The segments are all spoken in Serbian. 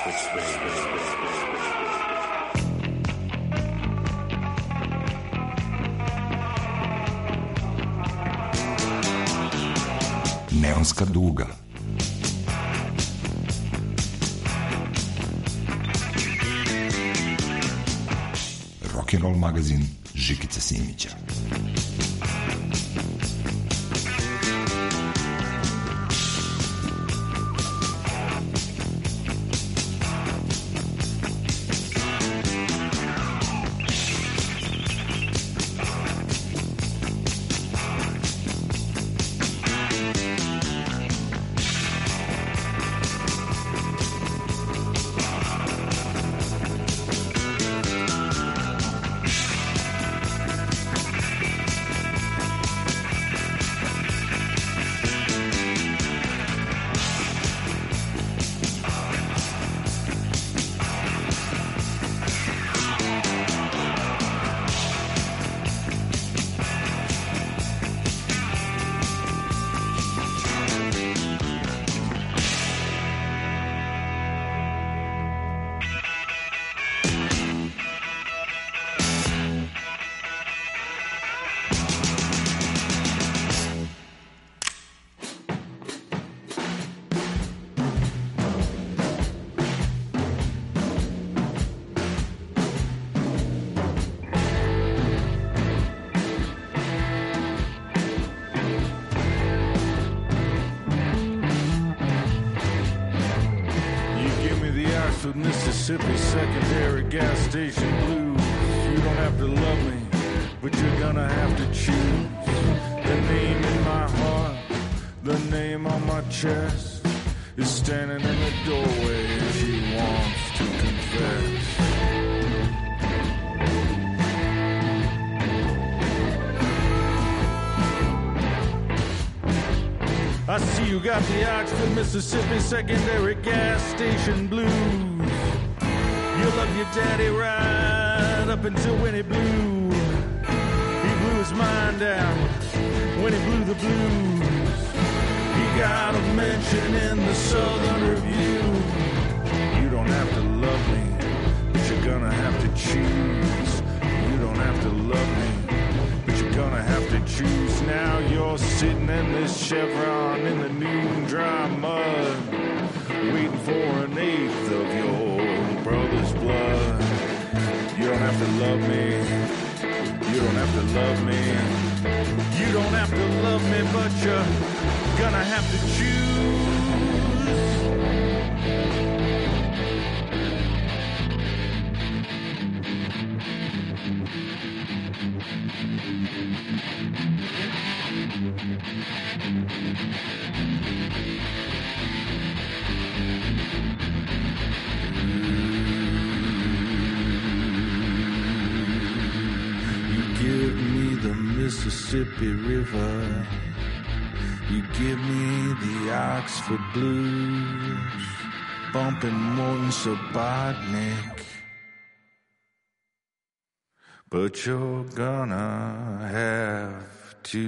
Neonska duga. Rock'n'roll magazin Žikice Simića. Mississippi secondary gas station blues. You don't have to love me, but you're gonna have to choose. The name in my heart, the name on my chest, is standing in the doorway as he wants to confess. I see you got the Oxford, Mississippi secondary gas station blues. You love your daddy right up until when he blew his mind out, when he blew the blues. He got a mention in the Southern Review. You don't have to love me, but you're gonna have to choose. You don't have to love me, but you're gonna have to choose. Now you're sitting in this Chevron in the noon dry mud, waiting for an eighth of your brother's blood. You don't have to love me. You don't have to love me. You don't have to love me, but you're gonna have to choose. Mississippi River, you give me the Oxford blues, bumping Morton Subotnick, but you're gonna have to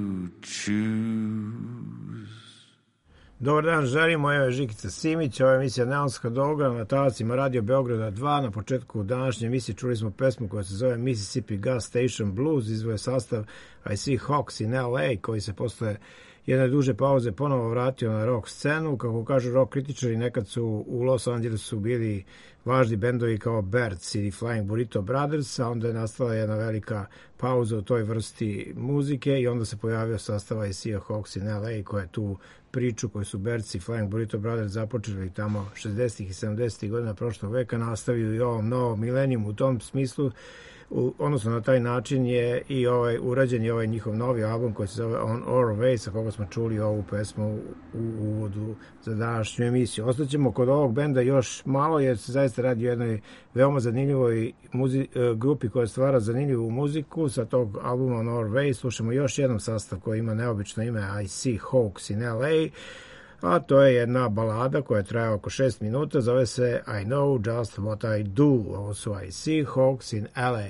choose. Dobar dan, želimo, evo je Žikica Simić, ova emisija Neonska duga na talasima Radio Beograda 2. Na početku današnje emisije čuli smo pesmu koja se zove Mississippi Gas Station Blues, izvoje sastav I See Hawks in LA, koji se posle jedne duže pauze ponovo vratio na rock scenu. Kako kažu rock kritičari, nekad su u Los Angelesu bili važni bendovi kao Birds ili Flying Burrito Brothers, a onda je nastala jedna velika pauza u toj vrsti muzike i onda se pojavio sastav I See Hawks in LA, koja je tu priču koju su Birds i Flying Burrito Brothers započeli tamo 60. i 70. godina prošlog veka, nastavio i ovom novom milenijumu. U tom smislu, odnosno na taj način je i urađen je ovaj njihov novi album koji se zove On Our Way, sa koga smo čuli ovu pesmu u uvodu za današnju emisiju. Ostaćemo kod ovog benda još malo, jer se zaista radi o jednoj veoma zanimljivoj grupi koja stvara zanimljivu muziku. Sa tog albuma On Our Way slušamo još jedan sastav koji ima neobično ime I See Hawks in LA, a to je jedna balada koja traje oko 6 minuta, zove se I Know Just What I Do. Ovo su I See Hawks in LA.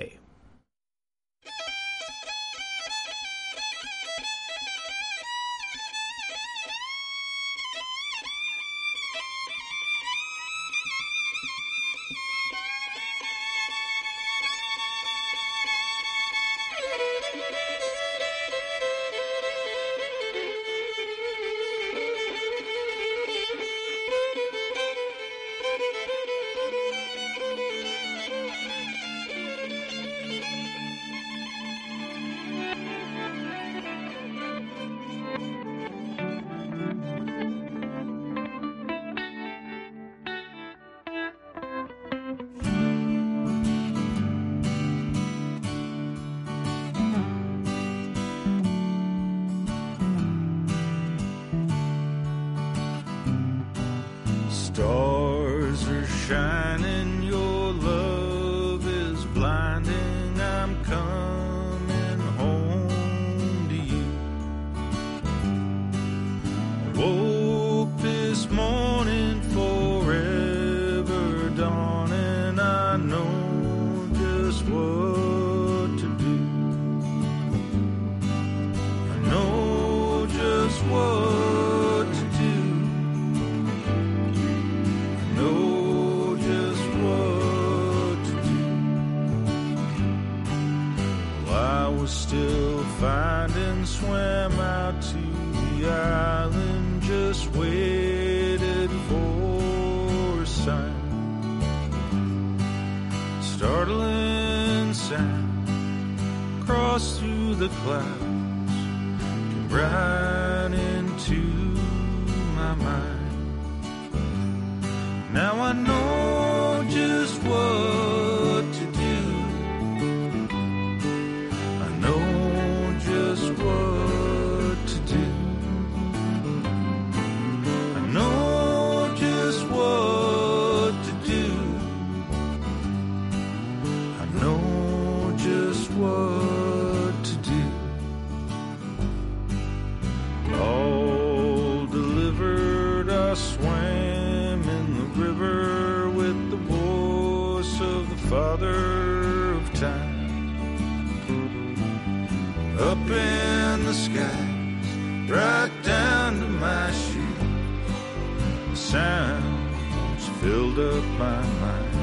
Stars are shining, your love is blinding. I'm coming home to you. I woke this morning, forever dawning. I know just what to do. I know just what to do. Know just what to do. Well, I was still finding, swam out to the island, just waited for a sign. Startling sound crossed through the clouds, came right into my mind. Now I know just what to do. I know just what to do. I know just what to do. I know just what to do. All delivered, I swam in the river with the voice of the Father of Time. Up in the skies, right down to my shoes, the sounds filled up my mind.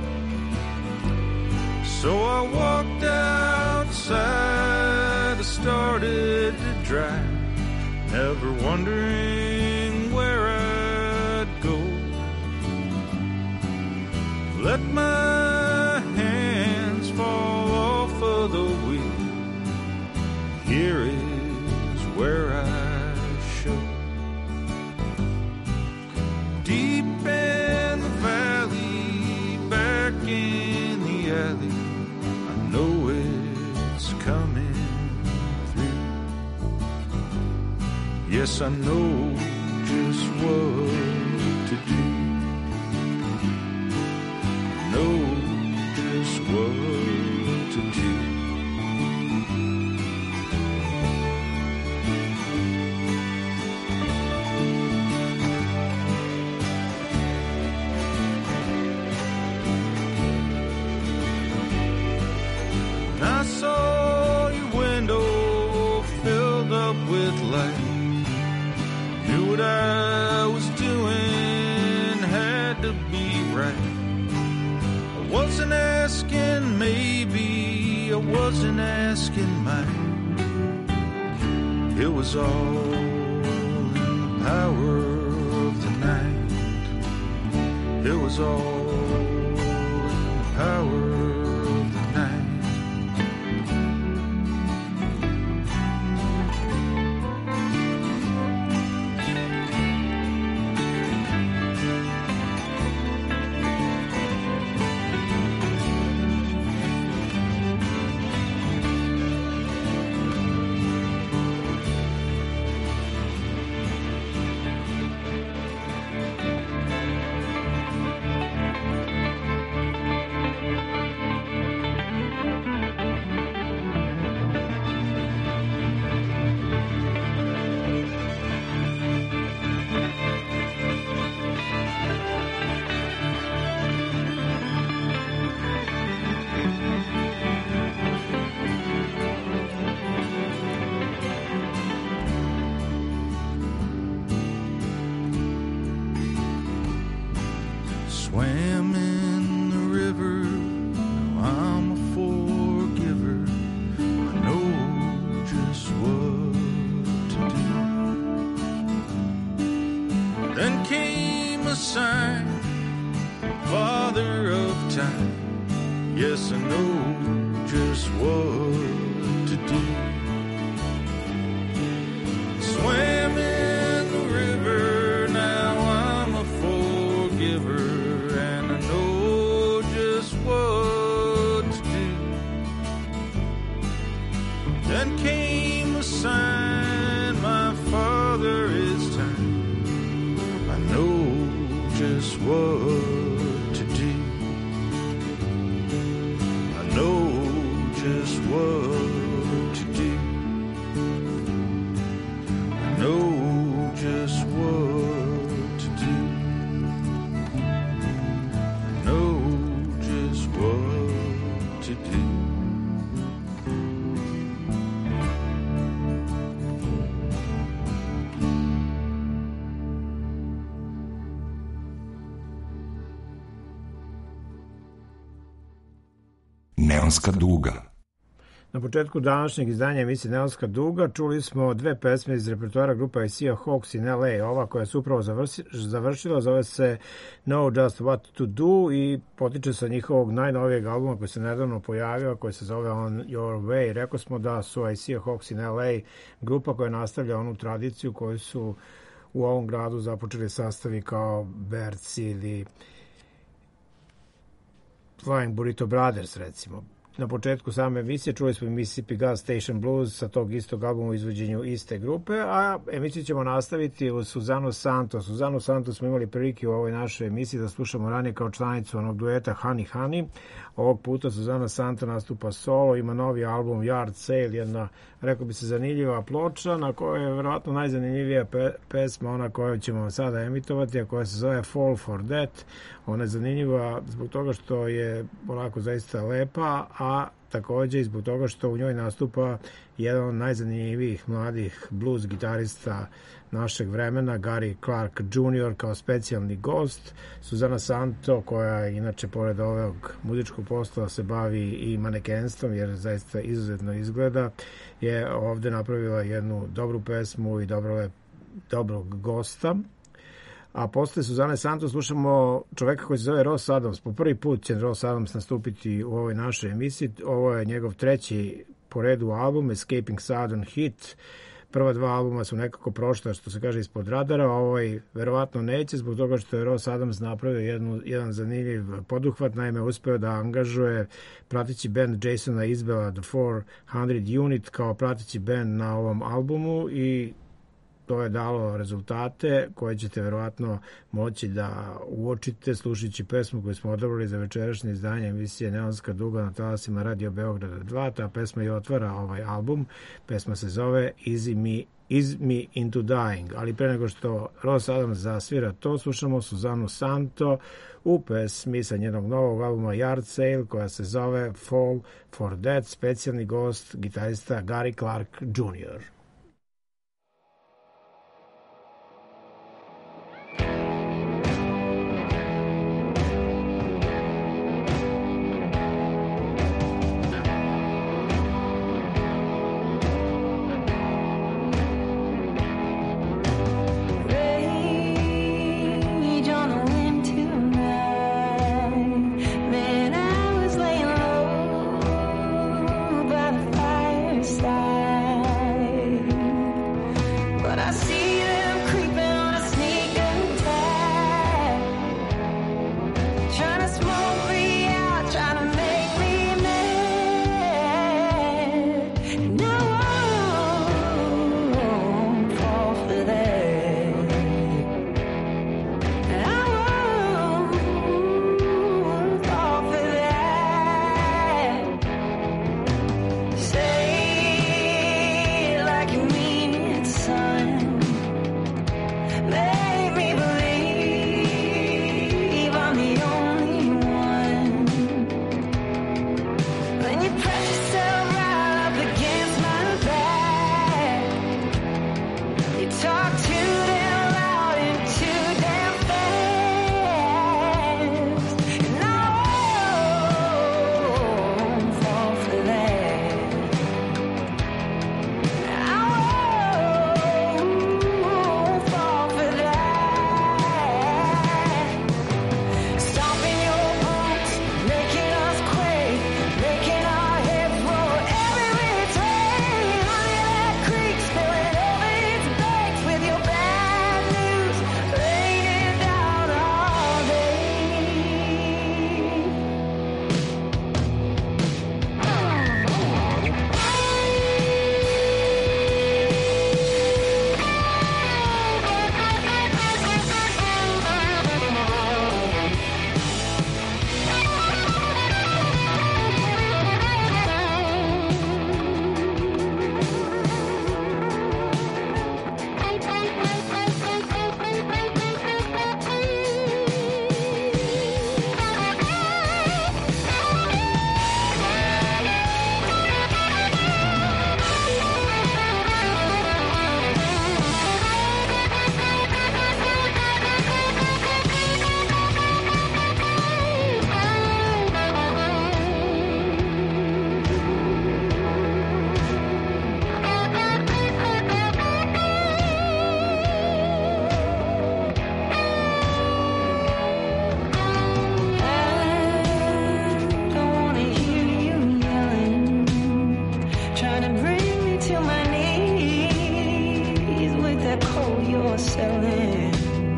So I walked outside, I started to drive, never wondering where I'd go. Let my hands fall off of the wheel. Here is where I show. Deep in the valley, back in the alley, I know it's coming through. Yes, I know just what to do. Know just what to do. I saw your window filled up with light. Knew what I was doing had to be right. I wasn't asking maybe, I wasn't asking might. It was all in the power of the night. It was all in the power of the night. Swam in the river, now I'm a forgiver. I know just what to do. Then came a sign, Father of Time. Yes, I know just what to do. Swam in the river, now I'm a forgiver. Then came a sign, my Father is time. I know just just what to do. I know just what to do. I know just what to do. I know just what to do. Neonska duga. Na početku današnjeg izdanja emisije Neonska duga čuli smo dve pesme iz repertoara grupa Sea Hawks in LA. Ova koja se upravo završila zove se Know Just What to Do i potiče sa njihovog najnovijeg albuma koji se nedavno pojavio, koji se zove On Your Way. Rekao smo da su Sea Hawks in LA grupa koja nastavlja onu tradiciju koju su u ovom gradu započeli sastavi kao Berts ili Flying Burrito Brothers, recimo. Na početku same emisije čuli smo Mississippi Gas Station Blues sa tog istog albuma u izvođenju iste grupe, a emisiju ćemo nastaviti uz Suzanu Santos. Suzanu Santos smo imali prilike u ovoj našoj emisiji da slušamo ranije kao članicu onog dueta Honey Honey. Ovog puta Suzana Santos nastupa solo, ima novi album Yard Sale, jedna, rekao bi se, zanimljiva ploča na kojoj je verovatno najzanimljivija pesma, ona koju ćemo sada emitovati, a koja se zove Fall for That. Ona je zanimljiva zbog toga što je onako zaista lepa, a takođe i zbog toga što u njoj nastupa jedan od najzanimljivijih mladih blues gitarista našeg vremena, Gary Clark Jr. kao specijalni gost. Suzana Santos, koja inače pored ovog muzičkog posla se bavi i manekenstvom, jer zaista izuzetno izgleda, je ovde napravila jednu dobru pesmu i dobrog gosta. A posle Suzane Santos slušamo čoveka koji se zove Ross Adams. Po prvi put će Ross Adams nastupiti u ovoj našoj emisiji. Ovo je njegov treći po redu album, Escaping Southern Heat. Prva dva albuma su nekako prošla, što se kaže, ispod radara, a ovaj verovatno neće, zbog toga što je Ross Adams napravio jedan zanimljiv poduhvat. Naime, uspeo da angažuje prateći band Jasona Isbella, The 400 Unit, kao prateći band na ovom albumu i to je dalo rezultate koje ćete verovatno moći da uočite slušajući pesmu koju smo odabrali za večerašnje izdanje emisije Neonska duga na talasima Radio Beograda 2. Ta pesma je otvara ovaj album. Pesma se zove Ease Me Into Dying. Ali pre nego što Ross Adams zasvira to, slušamo Suzanu Santos u pesmi sa njenog novog albuma Yard Sale koja se zove Fall for That, specijalni gost gitarista Gary Clark Jr. Side you're selling.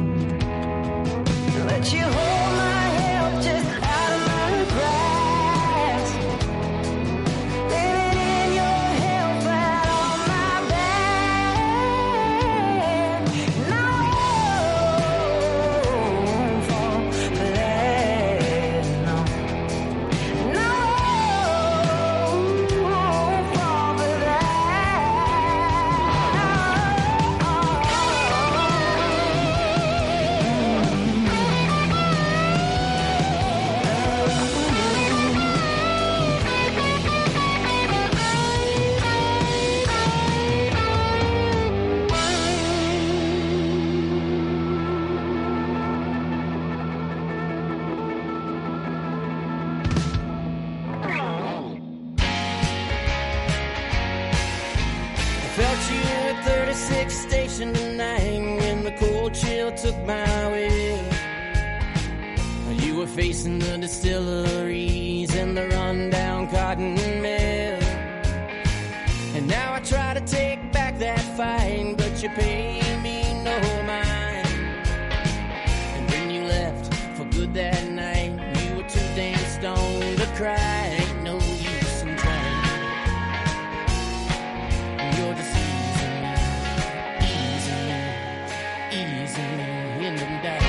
Let you hold my help just out of my grasp. Living in your hell flat on my back. And I won't fall for that, no. And I won't fall for Felt you at 36 Station tonight when the cold chill took my will. You were facing the distilleries and the rundown cotton mill. And now I try to take back that fight, but you pay me no mind. And when you left for good that night, you were too damn stoned to cry. Ain't no use in trying. You're just easing me in the dark.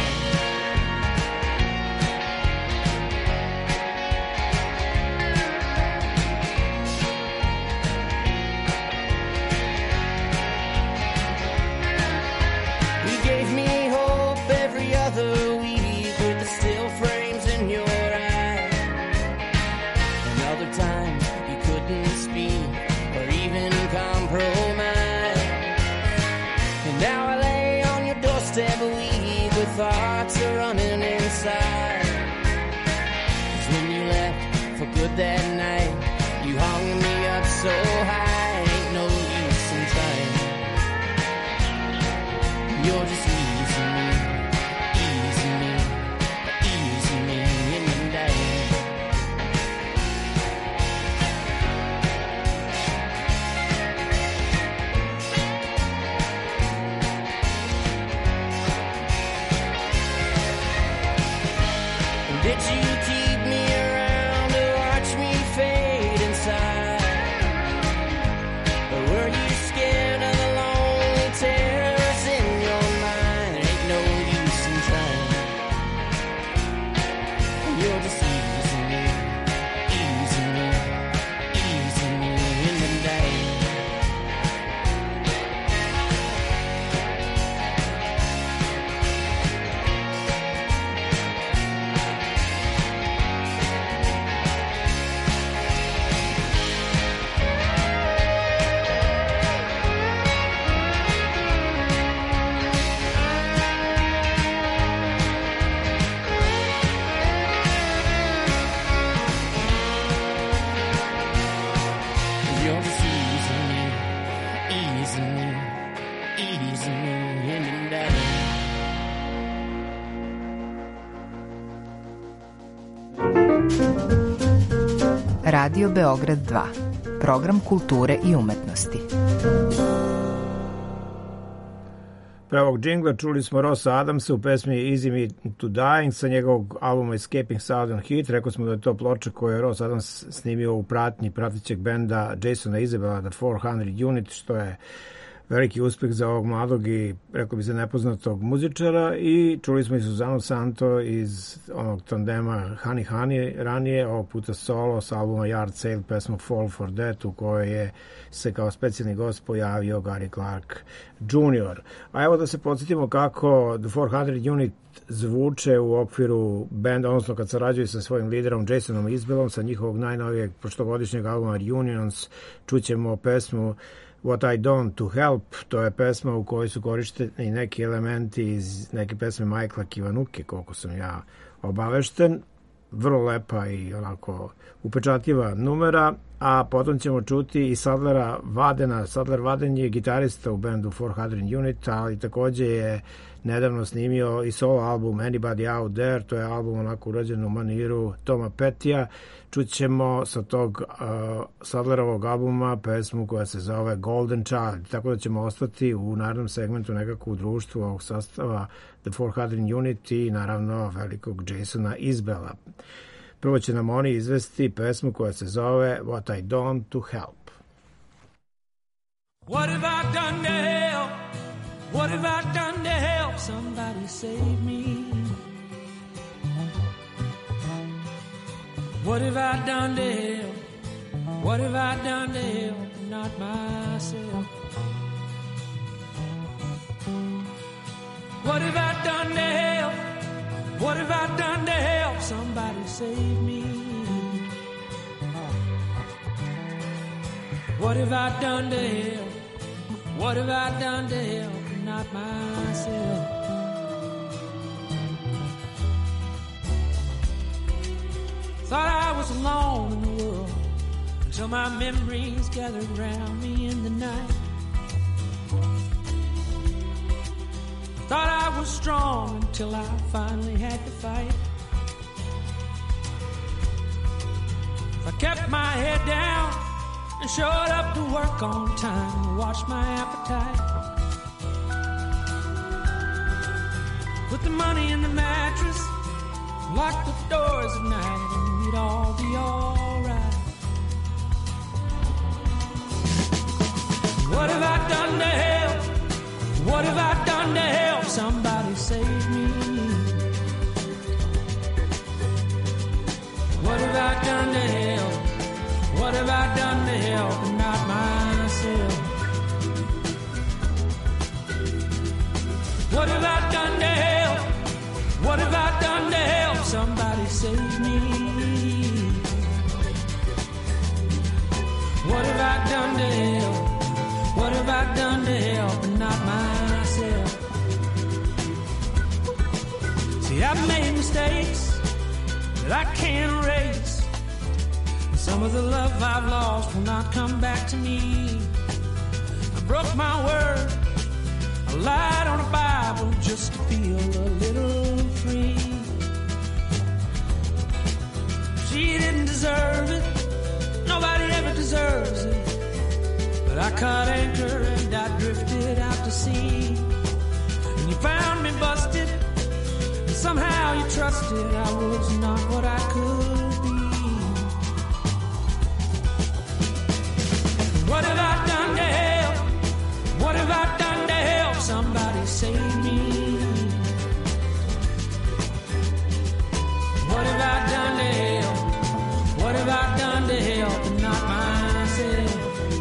You gave me hope every other week with the still frames in your eyes. And other times you couldn't speak or even compromise. And now I lay on your doorstep weak with thoughts are running inside. 'Cause when you left for good that night, you hung me up so high, ain't no use in trying. You're just easing me in the day. Did you keep me around to watch me fade inside? Or were you scared of the lonely terrors in your mind? Ain't no use in trying. You're just easing me in the day. You're just easing me in the day. Radio Beograd 2. Program kulture i umetnosti. Pre ovog džingla čuli smo Rossa Adamsa u pesmi Easy Me to Dying sa njegovog albuma Escaping Southern Heat. Rekao smo da je to ploča koju je Ross Adams snimio u pratnji pratećeg benda Jasona Isabella, The 400 Unit, što je veliki uspeh za ovog mladog i rekao bi se nepoznatog muzičara. I čuli smo i Susanu Santo iz onog tandema Honey Honey ranije, ovog puta solo s albuma Yard Sale, pesmu Fall for That, u kojoj je se kao specijalni gost pojavio Gary Clark Jr. A evo da se podsjetimo kako The 400 Unit zvuče u okviru benda, odnosno kad sarađuju sa svojim liderom Jasonom Isbellom sa njihovog najnovijeg prošlogodišnjeg albuma Reunions. Čućemo pesmu What I Don't to Help. To je pesma u kojoj su korišteni neki elementi iz neke pesme Michaela Kivanuke, koliko sam ja obavešten. Vrlo lepa i onako upečatljiva numera. a potom ćemo čuti i Sadlera Vadena. Sadler Vaden je gitarista u bendu 400 Unit, ali takođe je nedavno snimio i solo album Anybody Out There, to je album onako urađen u maniru Toma Pettija. Čućemo sa tog Sadlerovog albuma pesmu koja se zove Golden Child, tako da ćemo ostati u narednom segmentu nekako u društvu ovog sastava The 400 Unit i naravno velikog Jasona Isbella. Prvo će nam oni izvesti pesmu koja se zove What I Done to Help. What have I done to help? What have I done to help somebody save me? What have I done to help? What have I done to help? Not myself. What have I done to help? What have I done to help somebody save me? What have I done to help? What have I done to help? Not myself. Thought I was alone in the world until my memories gathered around me in the night. Thought I was strong until I finally had to fight. I kept my head down and showed up to work on time and watched my appetite. Put the money in the mattress, lock the doors at night, and we'd all be alright. What have I done to help? What have I done to help somebody save me? What have I done to help? What have I done to help and not myself? What have I done to help? What have I done to help somebody save me? What have I done to help? What have I done to help and not myself? See, I've made mistakes that I can't erase. Some of the love I've lost will not come back to me. I broke my word, I lied on a Bible just to feel a little free. She didn't deserve it, nobody ever deserves it. But I caught anchor and I drifted out to sea. And you found me busted, and somehow you trusted I was not what I could be. What have I done to help? What have I done to help somebody save me? What have I done to help? What have I done to help and not myself?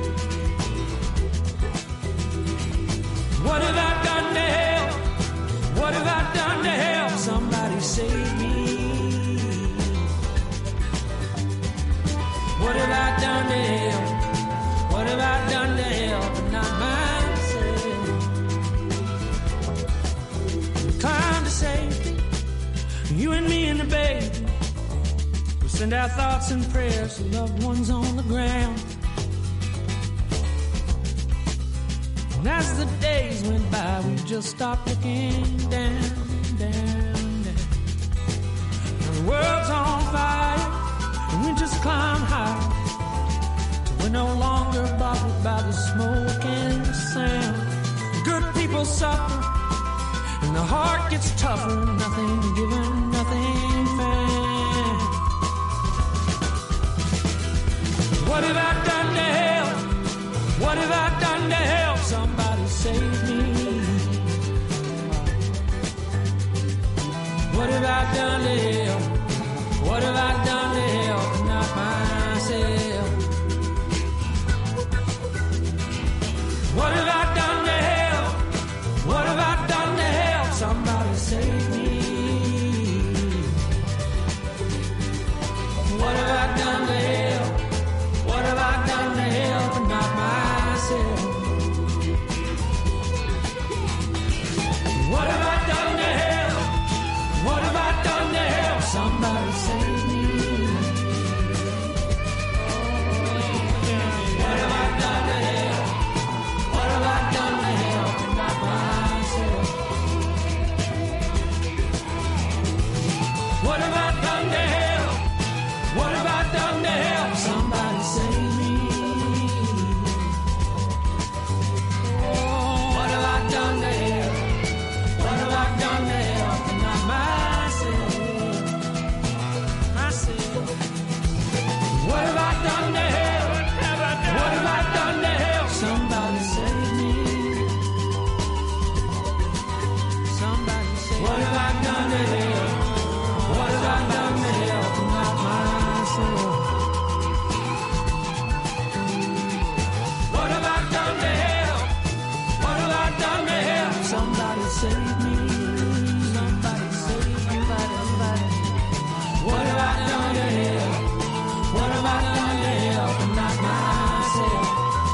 What have I done to help? What have I done to help somebody save me? What have I done to help? What have I done to help and not myself? We climbed to safety, you and me and the baby. We send our thoughts and prayers to loved ones on the ground. And as the days went by, we just stopped looking down, down, down. Now the world's on fire, and we just climb higher. We're no longer bothered by the smoke and the sound. Good people suffer, and the heart gets tougher. Nothing given, nothing found. What have I done to help? What have I done to help somebody save me? What have I done to help? What have I done to help not myself? What have I done to help? What have I done to help somebody save me? What have I done to help? What have I done to help and not myself? What have I done to help? What have I done to help somebody save me? save me. Somebody save me. What have I done to help? What have I done to help and not myself?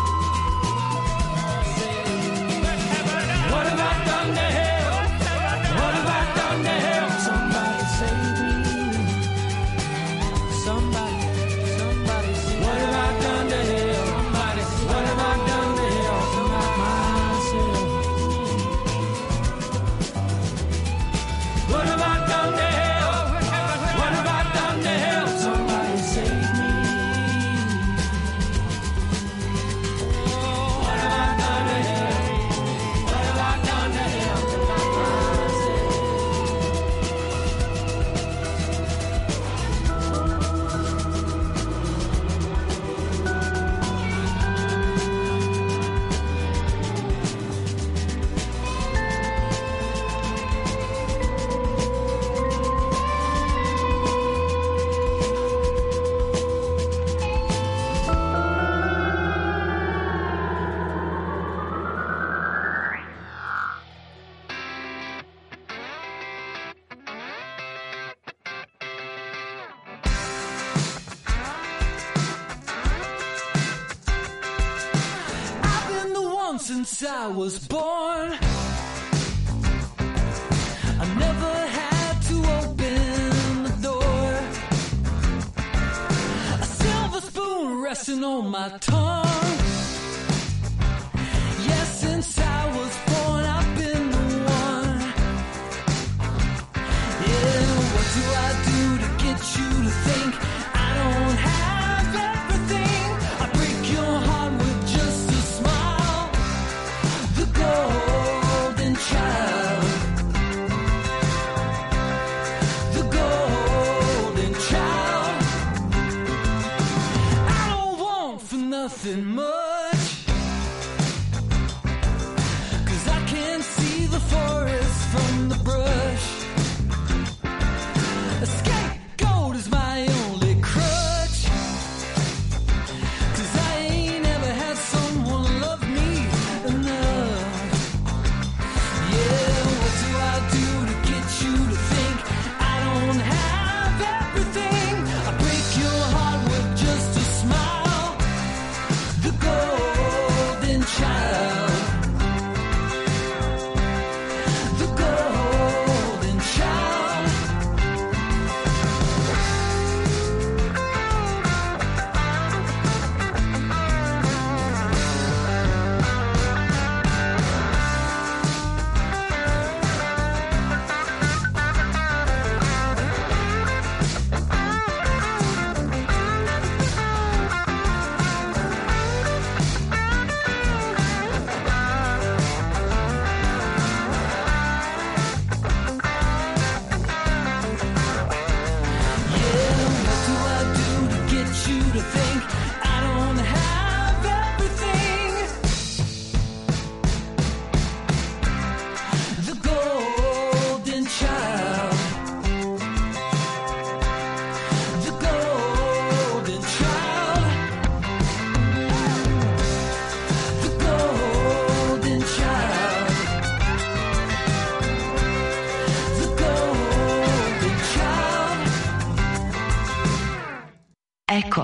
What have I done to help? What have I done to help? Somebody save me. Somebody save me. What have I done to help? What have I done to help and not myself? What have I done to help? What have I done to help? Somebody save me. What have I done to help? What have I done to help and not myself? I've been the one since I was born. I never had to open the door. A silver spoon resting on my tongue. Yes, since I was born, I've been the one. Yeah, what do I do to get you to think I don't have everything? I break your heart with just a smile. The golden child. The golden child. I don't want for nothing much. 'Cause I can't see the forest from the brush. A scapegoat is my only crutch. 'Cause I ain't ever had someone love me enough. Yeah, what do I do to get you to think I don't have everything? I break your heart with just a smile. The golden child. The golden child. Yeah, what do I do to get you to think I don't have everything? The golden child. The golden child. The golden child. The golden child. Eko.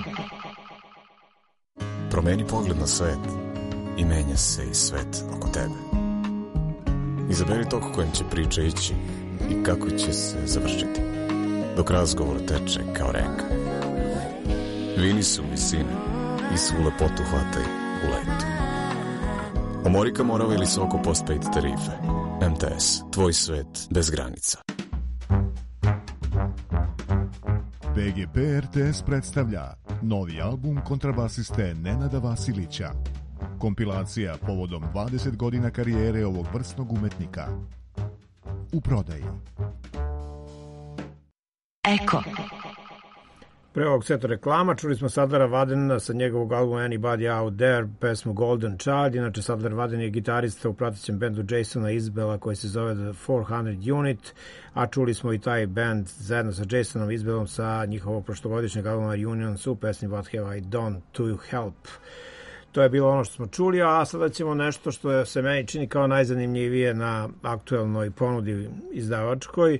Promeni pogled na svet i menja se i svet oko tebe. Izaberi tok kojim će priča ići i kako će se završiti, dok razgovor teče kao reka. Vini su visine i svu lepotu hvataj u letu. Omorika Morava ili Soko postpaid tarife. MTS, tvoj svet bez granica. PGP RTS predstavlja novi album kontrabasiste Nenada Vasilića. Kompilacija povodom 20 godina karijere ovog vrsnog umetnika. U prodaji. Eko. Pre ovog seta reklama čuli smo Sadlara Vadena sa njegovog albuma Anybody Out There, pesmu Golden Child. Inače, Sadlar Vaden je gitarista u pratećem bendu Jasona Isbella koji se zove The 400 Unit, a čuli smo i taj band zajedno sa Jasonom Isbellom sa njihovog prošlogodišnjeg albuma Unions u pesmi What Have I Done to Help. To je bilo ono što smo čuli, a sada ćemo nešto što se meni čini kao najzanimljivije na aktuelnoj ponudi izdavačkoj.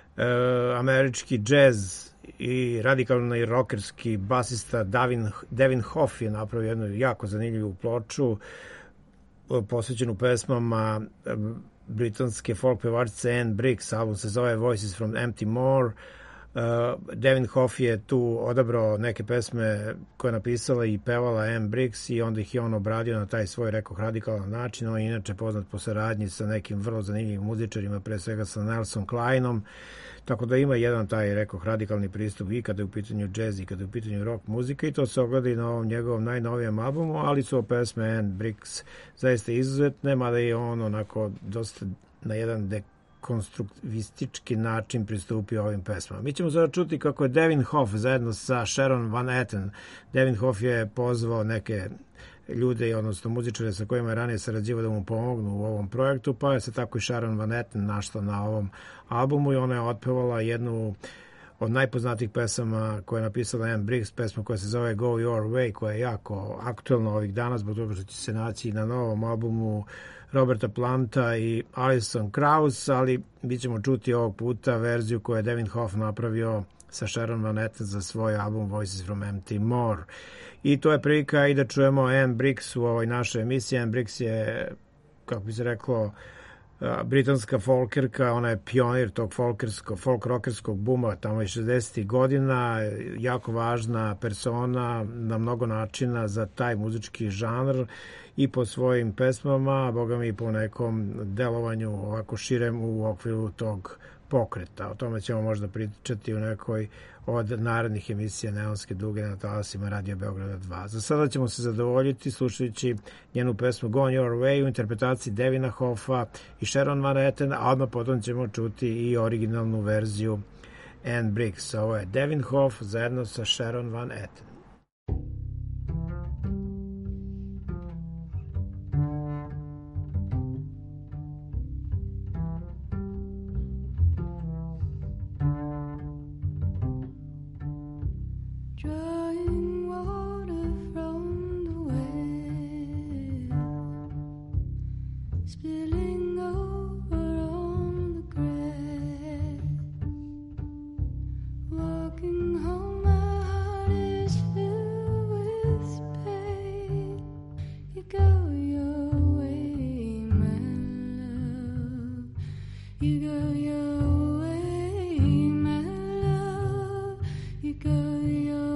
Američki džez i radikalno i rockerski basista Devin Hoff je napravio jednu jako zanimljivu ploču posvećenu pesmama britanske folk pevačice Anne Briggs. Album se zove Voices from Empty More. Devin Hoff je tu odabrao neke pesme koje je napisala i pevala Anne Briggs i onda ih je on obradio na taj svoj, rekoh, radikalan način. On je inače poznat po saradnji sa nekim vrlo zanimljivim muzičarima, pre svega sa Nelson Kleinom, tako da ima jedan taj, rekoh, radikalni pristup i kada je u pitanju džez i kada je u pitanju rock muzika i to se ogleda i na ovom njegovom najnovijem albumu, ali su pesme Anne Briggs zaista izuzetne, mada je on onako dosta na jedan konstruktivistički način pristupio ovim pesmama. Mi ćemo sada čuti kako je Devin Hoff zajedno sa Sharon Van Etten. Devin Hoff je pozvao neke ljude, odnosno muzičare sa kojima je ranije sarađivao da mu pomognu u ovom projektu, pa je se tako i Sharon Van Etten našla na ovom albumu i ona je otpevala jednu od najpoznatijih pesama koje je napisala Anne Briggs, pesma koja se zove Go Your Way, koja je jako aktuelna ovih dana zbog toga što će se naći na novom albumu Roberta Planta i Alison Krauss, ali mi ćemo čuti ovog puta verziju koju je Devin Hoff napravio sa Sharon Van Etten za svoj album Voices from Empty More. I to je prilika i da čujemo Anne Briggs u ovoj našoj emisiji. Anne Briggs je, kako bi se reklo, britanska folkerka, ona je pionir tog folk-rockerskog buma tamo je 60. godina, jako važna persona na mnogo načina za taj muzički žanr i po svojim pesmama, boga mi i po nekom delovanju ovako širem u okviru tog pokreta. O tome ćemo možda pričati u nekoj od narednih emisija Neonske duge na talasima Radio Beograda 2. Za sada ćemo se zadovoljiti slušajući njenu pesmu Go Your Way u interpretaciji Devina Hoffa i Sharon Van Etten, a odmah potom ćemo čuti i originalnu verziju Anne Briggs. Ovo je Devin Hoff zajedno sa Sharon Van Etten. Drawing water from the well, spilling over on the grass. Walking home, my heart is filled with pain. You go your way, my love. You go your way, my love. You go your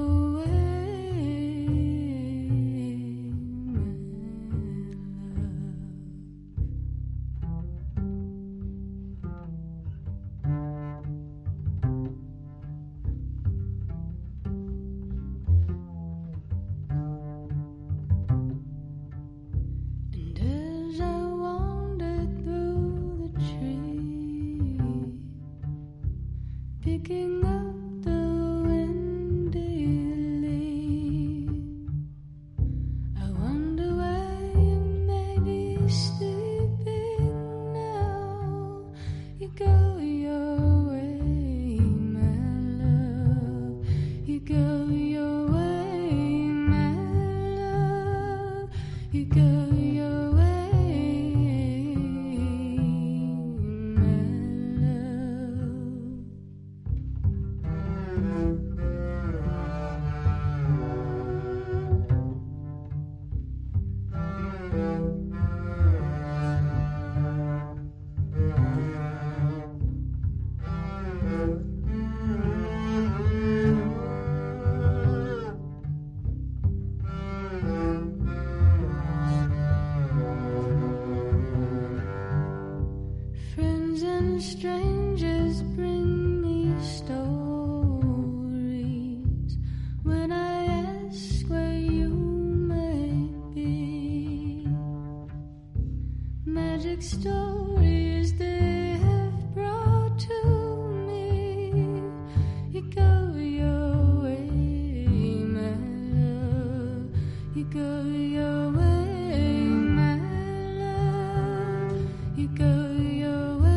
picking up the windy leaf. I wonder why you may be sleeping now. You go your way, my love. You go your way, my love. You go your way. Friends and strangers bring me stories when I ask where you may be. Magic stories they have brought to me. You go your way, my love. You go your way, my love. You go your way.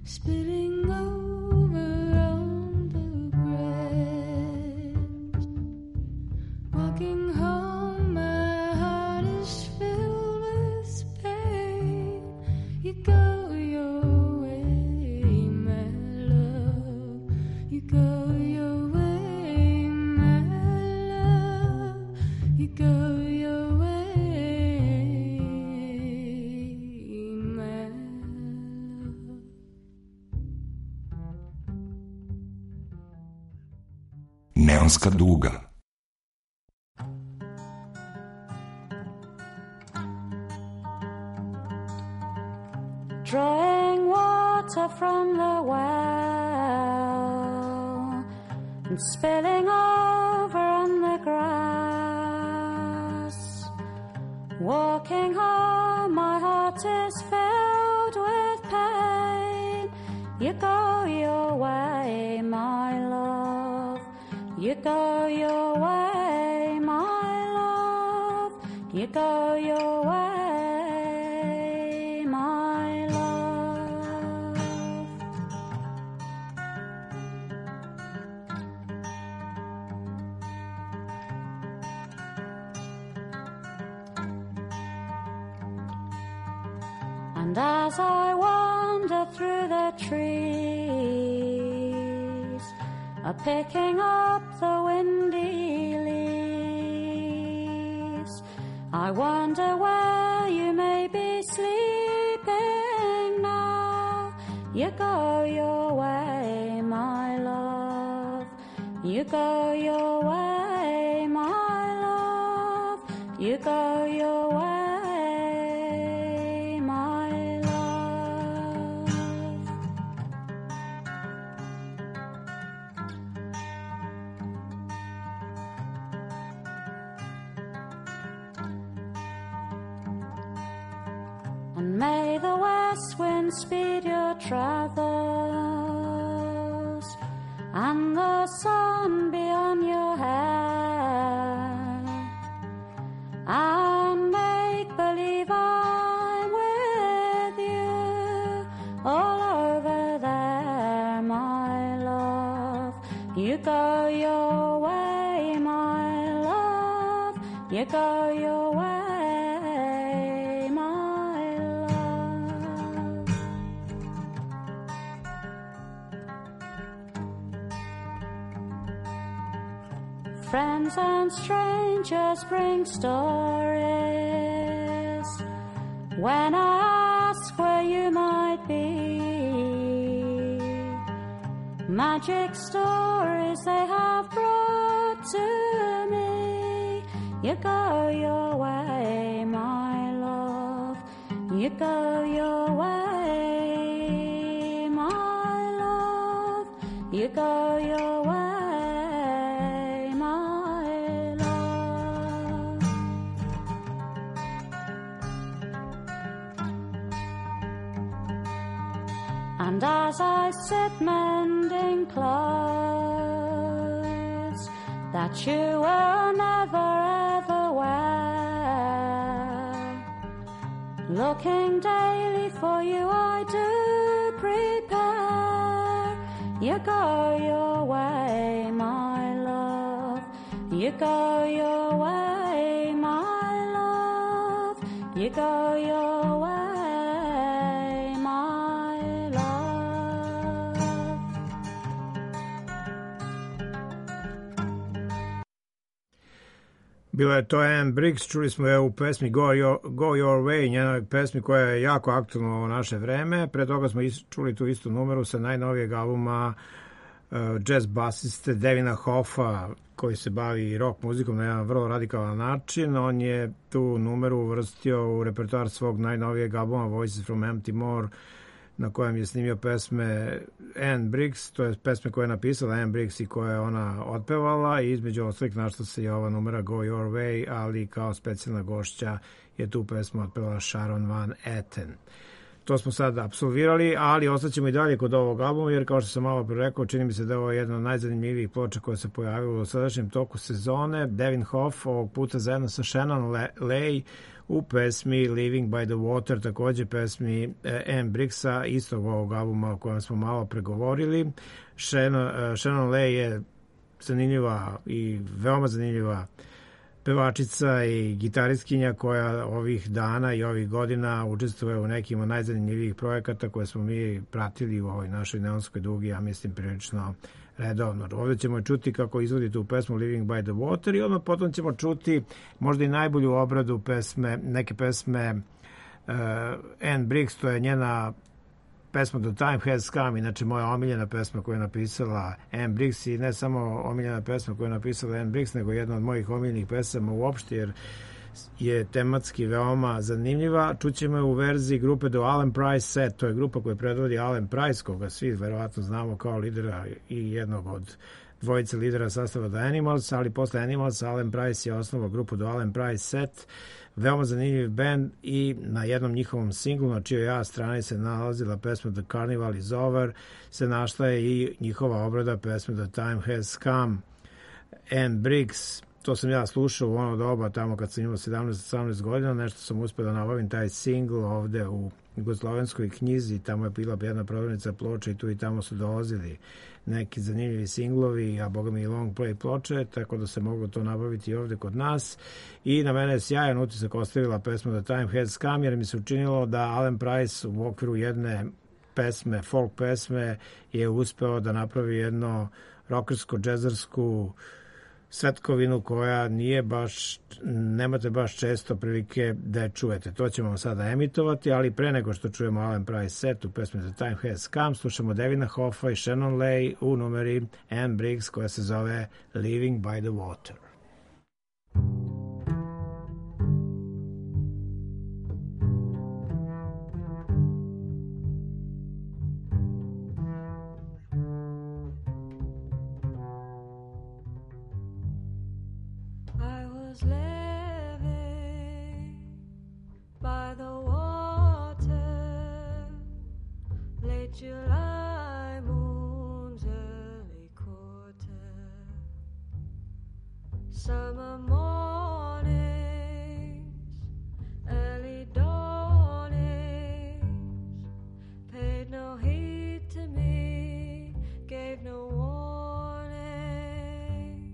spilling over on the grass. Walking home, my heart is filled with pain. You go your way, my love. You go your way, my love. You go your way, my love. Neonska duga. Drawing water from the well and spilling over on the grass. Walking home, my heart is filled with pain. You go your way, my love. You go your way, my love. You go your way, my love. And as I wander through the trees, picking up the windy leaves, I wonder where you may be sleeping now. You go your way, my love. You go your way, my love. You go your way, my love. And may the west wind speed your travels, and the sun be on your head, and make believe I'm with you all over there, my love. You go your way, my love. You go your way, my love. Friends and strangers bring stories when I ask where you might be. Magic stories they have brought to me. You go your way, my love. You go your way, my love. You go your way, my love. And as I sit mending clothes that you will never ever wear, looking daily for you I do prepare. You go your way, my love. You go your way, my love. You go your way, my love. Bila je to Anne Briggs, čuli smo je u pesmi Go Your Way, njenoj pesmi koja je jako aktualna u naše vreme. Pre toga smo čuli tu istu numeru sa najnovijeg albuma jazz basiste Devina Hoffa, koji se bavi rock muzikom na jedan vrlo radikalan način. On je tu numeru uvrstio u repertoar svog najnovijeg albuma Voices from Empty More, na kojem je snimio pesme Anne Briggs, to je pesme koje je napisala Anne Briggs i koje je ona otpevala, i između ostalih našla se i ova numera Go Your Way, ali kao specijalna gošća je tu pesmu otpevala Sharon Van Etten. To smo sad apsolvirali, ali ostaćemo i dalje kod ovog albuma, jer kao što sam malo pre rekao, čini mi se da je ovo jedna od najzanimljivijih ploča koja se pojavila u sadašnjem toku sezone. Devin Hoff ovog puta zajedno sa Shannon Lay u pesmi Living by the Water, takođe pesmi Anne Briggsa, istog ovog albuma o kojem smo malo pregovorili. Shannon Leigh je zanimljiva i veoma zanimljiva pevačica i gitaristkinja koja ovih dana i ovih godina učestvuje u nekim od najzanimljivijih projekata koje smo mi pratili u ovoj našoj neonskoj dugi, ja mislim prilično redovno. Ovdje ćemo čuti kako izvodi tu pesmu Living by the Water i odmah potom ćemo čuti možda i najbolju obradu neke pesme Anne Briggs, to je njena pesma The Time Has Come, inače moja omiljena pesma koju je napisala Anne Briggs i ne samo omiljena pesma koju je napisala Anne Briggs, nego jedna od mojih omiljenih pesama uopšte, jer je tematski veoma zanimljiva. Čućemo je u verziji grupe The Alan Price Set, to je grupa koju predvodi Alan Price, koga svi verovatno znamo kao lidera i jednog od dvojice lidera sastava The Animals, ali posle Animals Alan Price je osnovao grupu The Alan Price Set, veoma zanimljiv band i na jednom njihovom singlu, na čijoj ja strani se nalazila pesma The Carnival is Over, se našla je i njihova obrada pesme The Time Has Come. Anne Briggs, to sam ja slušao u ono doba tamo kad sam imao 17-18 godina, nešto sam uspio da nabavim taj singl ovde u Jugoslovenskoj knjizi, tamo je bila jedna prodavnica ploča i tu i tamo su dolazili neki zanimljivi singlovi, a boga mi i long play ploče, tako da se mogu to nabaviti ovde kod nas. I na mene je sjajan utisak ostavila pesma The Time Has Come, jer mi se učinilo da Alan Price u okviru jedne pesme, folk pesme, je uspeo da napravi jedno rockersko-džezarsku svetkovinu koja nije baš, nemate baš često prilike da je čujete. To ćemo sada emitovati, ali pre nego što čujemo Alan Price Set u pesmi The Time Has Come, slušamo Devina Hoffa i Shannon Leigh u numeri Anne Briggs koja se zove Living by the Water. July moon's early quarter, summer mornings, early dawnings, paid no heed to me, gave no warning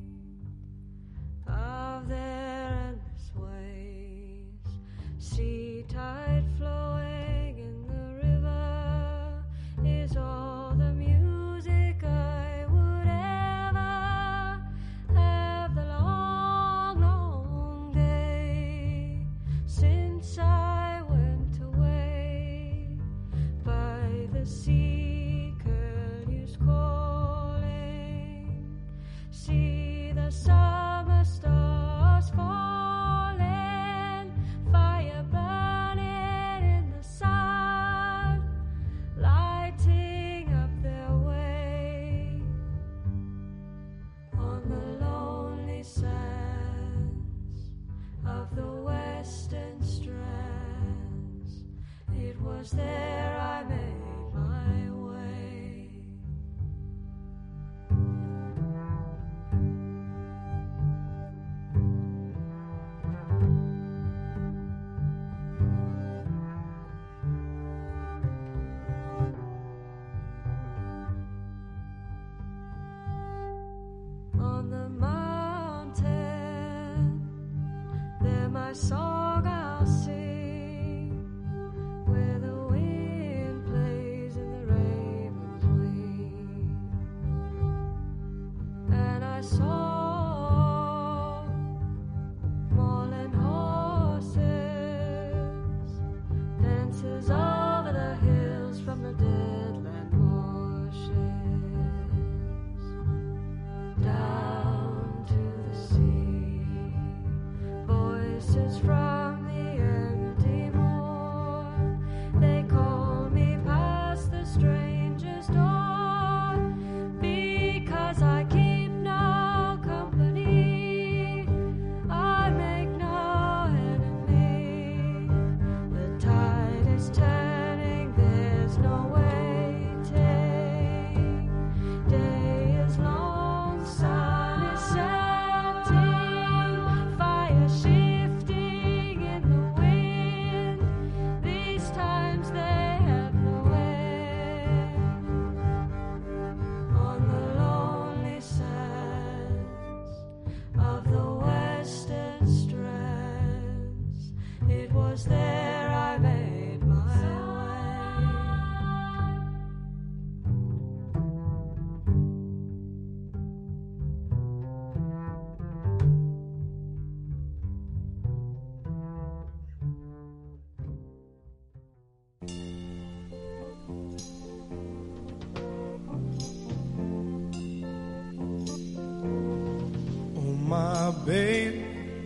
of their endless ways, sea tide flowing in the river is all the music I would ever have. The long, long day since I went away by the sea, curlews calling, see the summer stars falling, fire burning in the sun, lighting up their way on the lonely sands of the western strands. It was there I made my way. On the mountain, there my song I'll sing, where the wind plays in the raven's wing. And I saw moorland horses, dances over the hills from the deadland marshes, down to the sea, voices from my babe,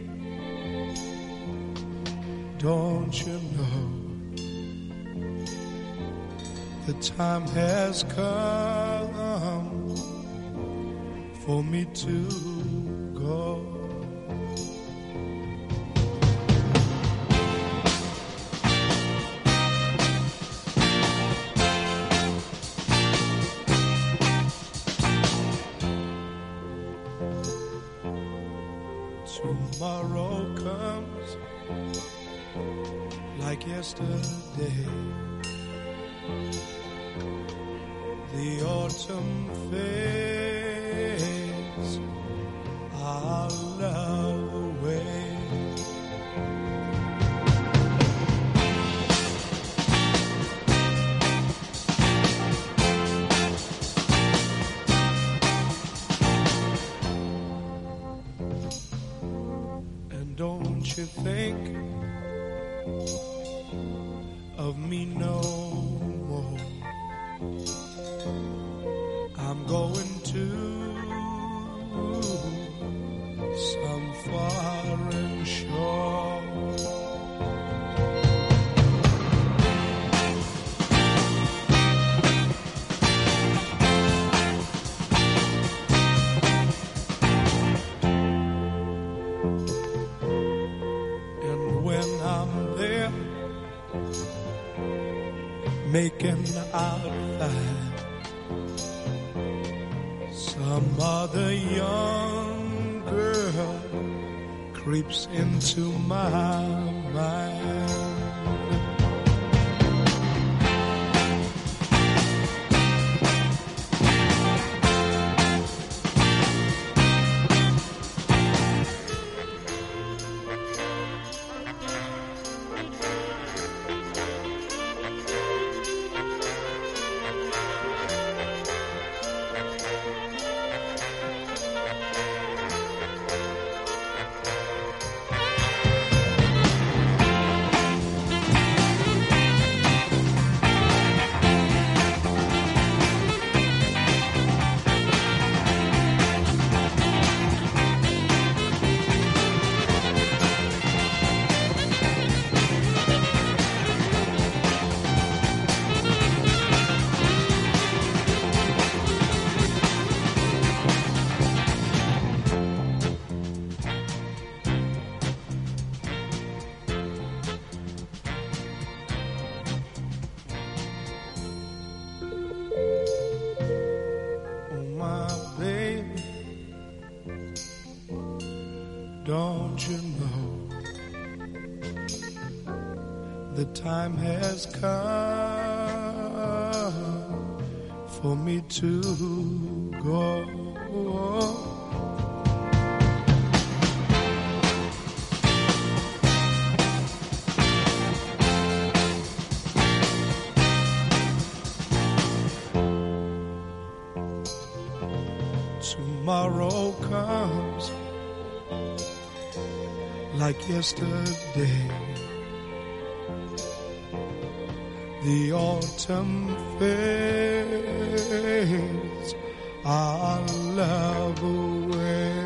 don't you know the time has come for me to go. Tomorrow comes like yesterday. The autumn fades our love away. And don't you think of me no more. I'm going to some foreign shore. And when I'm there making our fire, some other young girl creeps into my mind. Don't you know the time has come for me to go? Tomorrow comes like yesterday. The autumn fades our love away.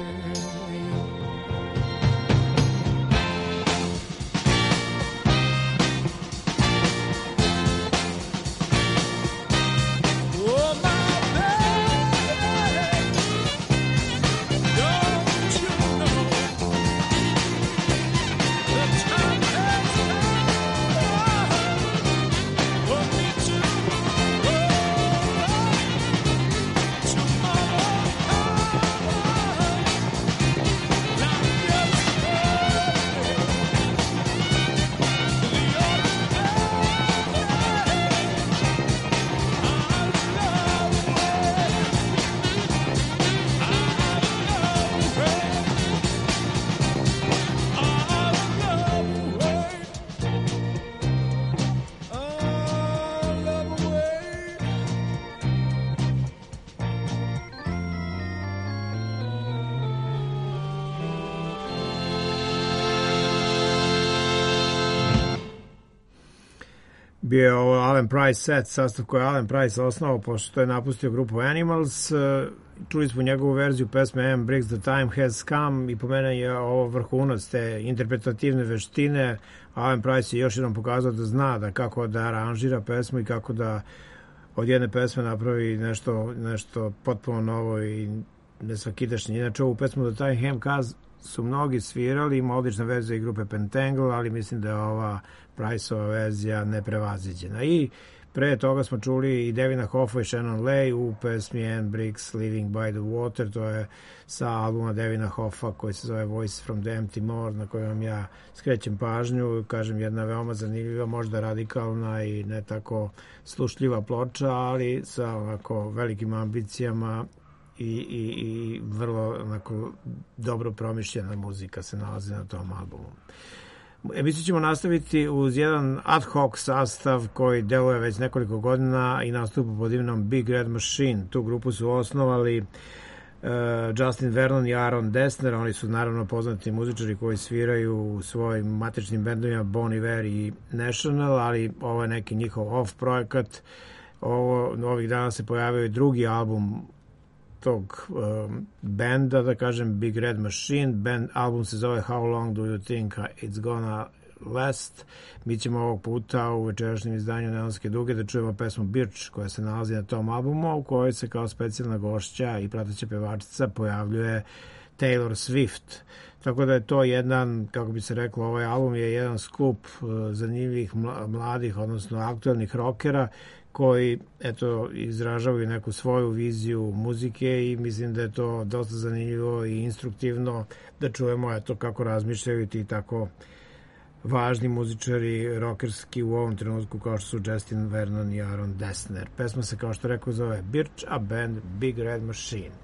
Bio je ovo Alan Price set, sastav koji je Alan Price osnovao pošto je napustio grupu Animals. čuli smo njegovu verziju pesme Am Briggs The Time Has Come i po mene je ovo vrhunac te interpretativne veštine. Alan Price je još jednom pokazao da zna da kako da aranžira pesmu i kako da od jedne pesme napravi nešto potpuno novo i nesvakidašnje. Inače, ovu pesmu The Time Has Come su mnogi svirali, ima odlična verzija i grupe Pentangle, ali mislim da je ova Priceova verzija neprevaziđena. I pre toga smo čuli i Devina Hoffa i Shannon Lay u pesmi Anne Briggs Living by the Water, to je sa albuma Devina Hoffa koji se zove Voice from the Empty More, na kojem ja skrećem pažnju, kažem jedna veoma zanimljiva, možda radikalna i ne tako slušljiva ploča, ali sa onako velikim ambicijama i vrlo onako dobro promišljena muzika se nalazi na tom albumu. Emisiju ćemo nastaviti uz jedan ad hoc sastav koji deluje već nekoliko godina i nastupa pod imenom Big Red Machine. Tu grupu su osnovali Justin Vernon i Aaron Dessner. Oni su naravno poznati muzičari koji sviraju u svojim matičnim bendovima Bon Iver i National, ali ovo je neki njihov off projekat. Ovih dana se pojavio i drugi album tog benda, da kažem Big Red Machine. Album se zove How Long Do You Think It's Gonna Last. Mi ćemo ovog puta u večerašnjem izdanju Neonske duge da čujemo pesmu Birch koja se nalazi na tom albumu, u kojoj se kao specijalna gošća i prateća pevačica pojavljuje Taylor Swift. Tako da je to jedan, kako bi se reklo, ovaj album je jedan skup zanimljivih mladih, odnosno aktualnih rokera koji izražavaju neku svoju viziju muzike i mislim da je to dosta zanimljivo i instruktivno da čujemo kako razmišljaju ti tako važni muzičari rokerski u ovom trenutku kao što su Justin Vernon i Aaron Dessner. Pesma se, kao što rekao, zove Birch, a band Big Red Machine.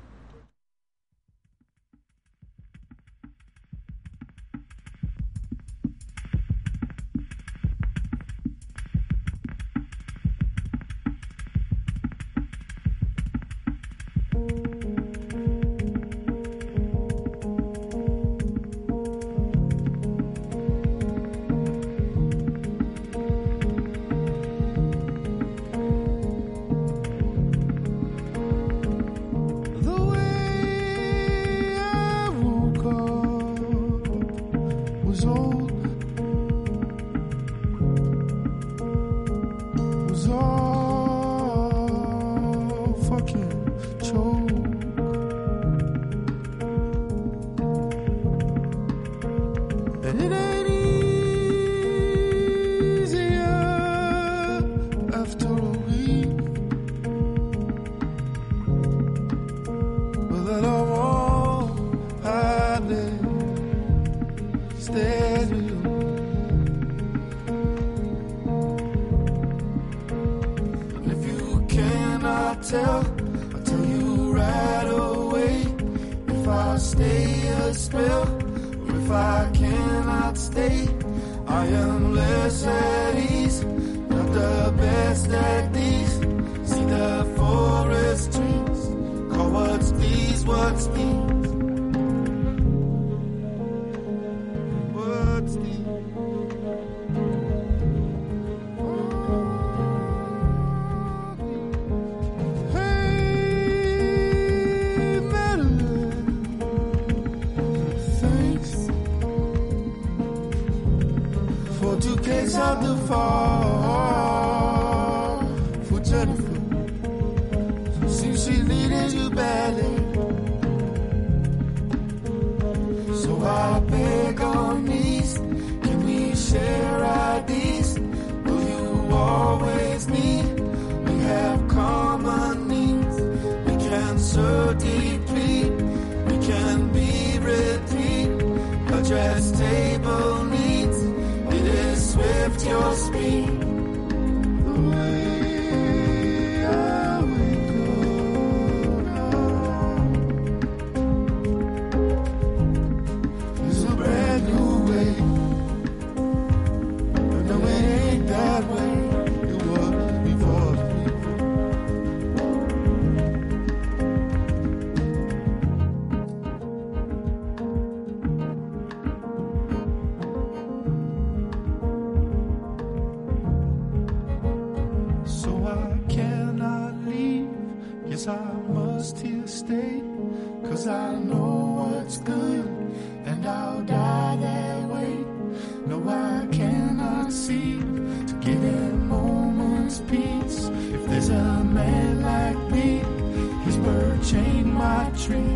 Yes, I must here stay, 'cause I know what's good, and I'll die that way. No, I cannot seem to give a moment's peace. If there's a man like me, his birch ain't my tree.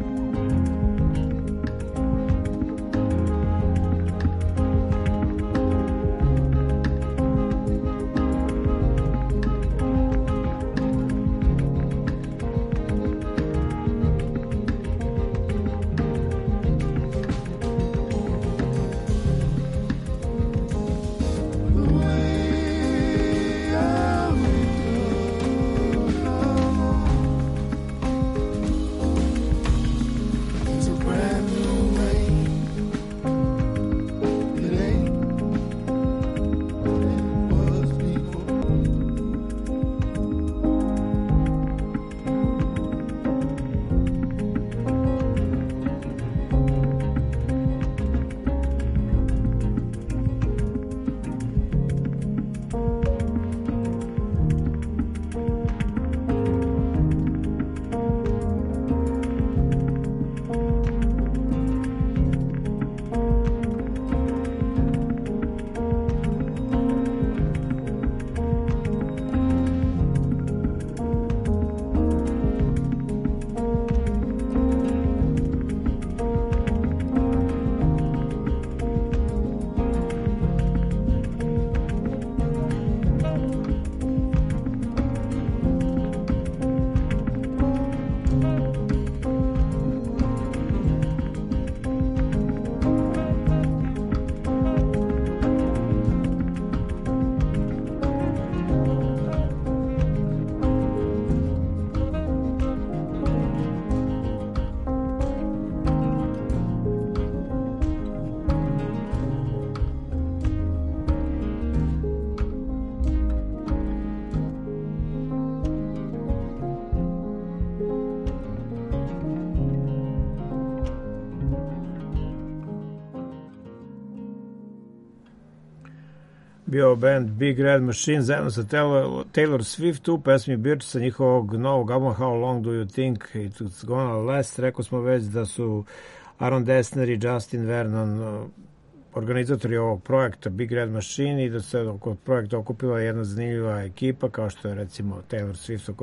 bio band Big Red Machine zajedno sa Taylor Swift u pesmi Birch sa njihovog novog albuma How Long Do You Think It's Gonna Last. Rekao smo već da su Aaron Dessner i Justin Vernon organizatori ovog projekta Big Red Machine i da se oko projekta okupila jedna zanimljiva ekipa kao što je recimo Taylor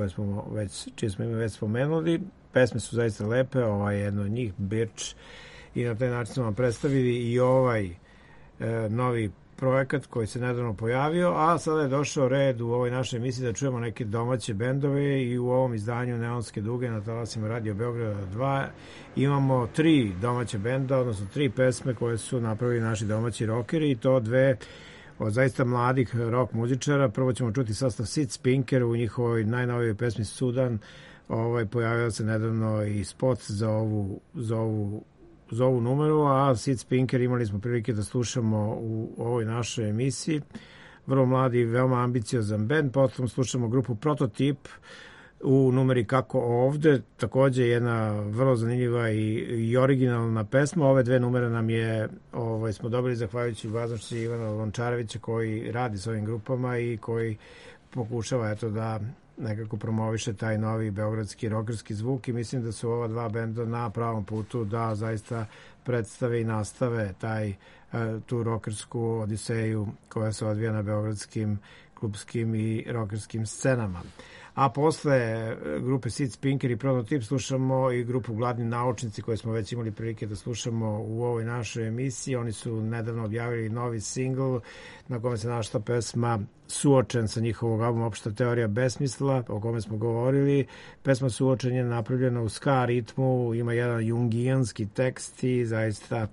Swift čije smo ime već spomenuli. Pesme su zaista lepe, jedno od njih Birch, i na taj način smo vam predstavili i ovaj novi projekat koji se nedavno pojavio, a sada je došao red u ovoj našoj emisiji da čujemo neke domaće bendove i u ovom izdanju Neonske duge na talasima Radio Beograda 2 imamo 3 domaće benda, odnosno 3 pesme koje su napravili naši domaći rockeri i to 2 od zaista mladih rock muzičara. Prvo ćemo čuti sastav Sid Spinker u njihovoj najnovijoj pesmi Sudan. Pojavio se nedavno i spot za ovu numeru, a Sid Spinker imali smo prilike da slušamo u ovoj našoj emisiji. Vrlo mladi i veoma ambiciozan band. Potom slušamo grupu Prototip u numeri Kako ovde, takođe jedna vrlo zanimljiva i originalna pesma. Ove 2 numere nam smo dobili zahvaljujući vaznošći Ivana Lončarevića koji radi s ovim grupama i koji pokušava da nekako promoviše taj novi beogradski rockerski zvuk i mislim da su ova 2 benda na pravom putu da zaista predstave i nastave tu rockersku odiseju koja se odvija na beogradskim klubskim i rockerskim scenama. A posle grupe Sid Spinker i Prototip slušamo i grupu Gladni naučnici koje smo već imali prilike da slušamo u ovoj našoj emisiji. Oni su nedavno objavili novi singl na kome se našla pesma Suočen sa njihovog albuma Opšta teorija besmisla o kome smo govorili. Pesma Suočen je napravljena u ska ritmu, ima jedan jungijanski tekst i zaista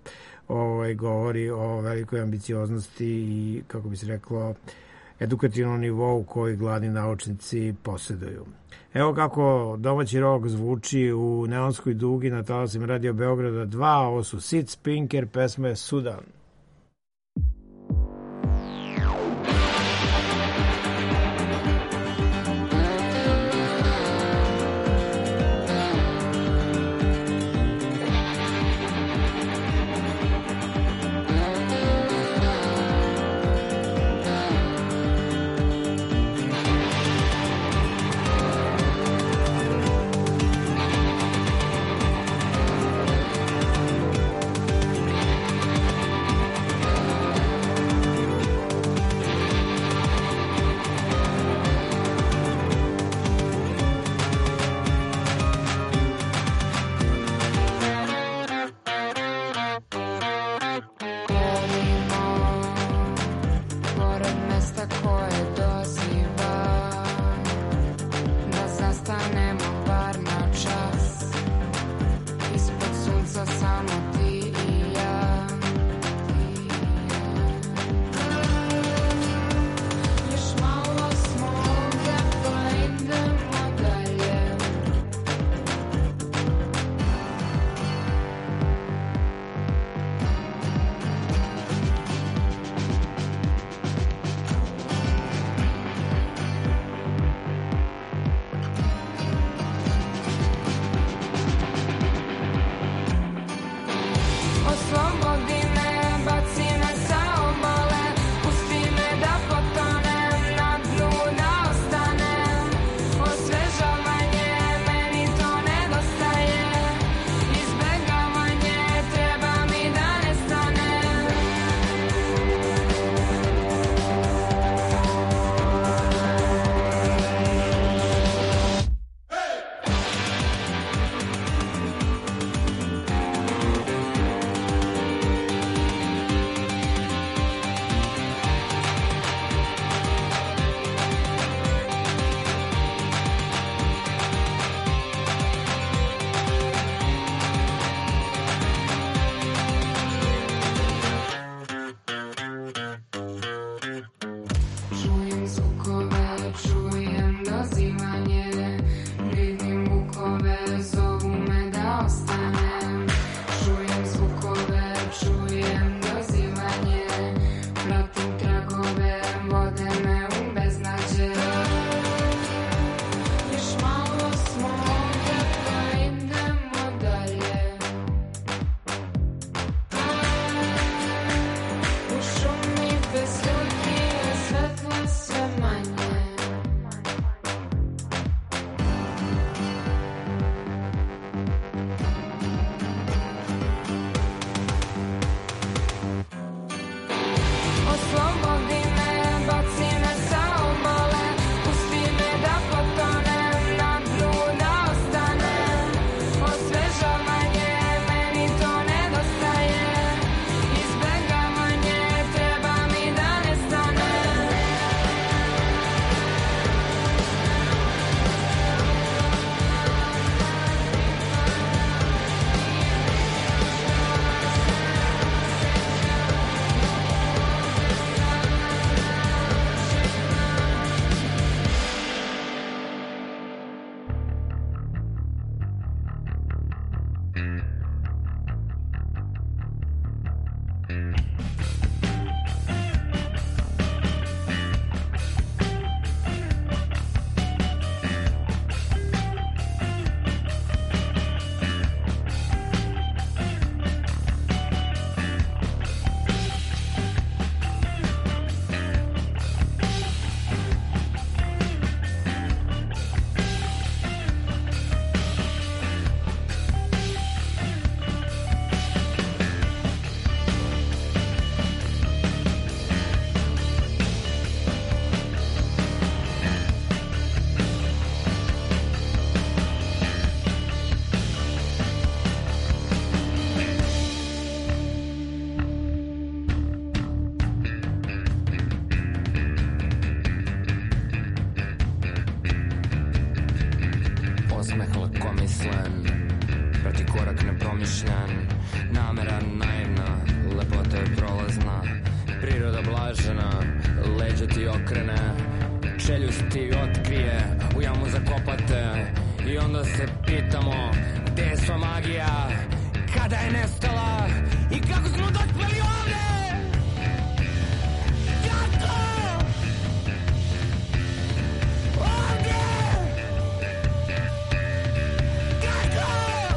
govori o velikoj ambicioznosti i, kako bi se reklo, edukativnom nivou koji gladni naučnici posjeduju. Evo kako domaći rock zvuči u Neonskoj dugi na talasima Radio Beograda 2. Ovo su Sid Spinker, pesma je Sudan. osmeh lakomislen, prati korak nepromišljen, namera naivna, lepota je prolazna, priroda blažena, leđa ti okrene, čeljust ti otkrije, u jamu zakopate i onda se pitamo gde je sva magija, kada je nestala i kako smo dospeli ovde? Kako? Ovde? Kako?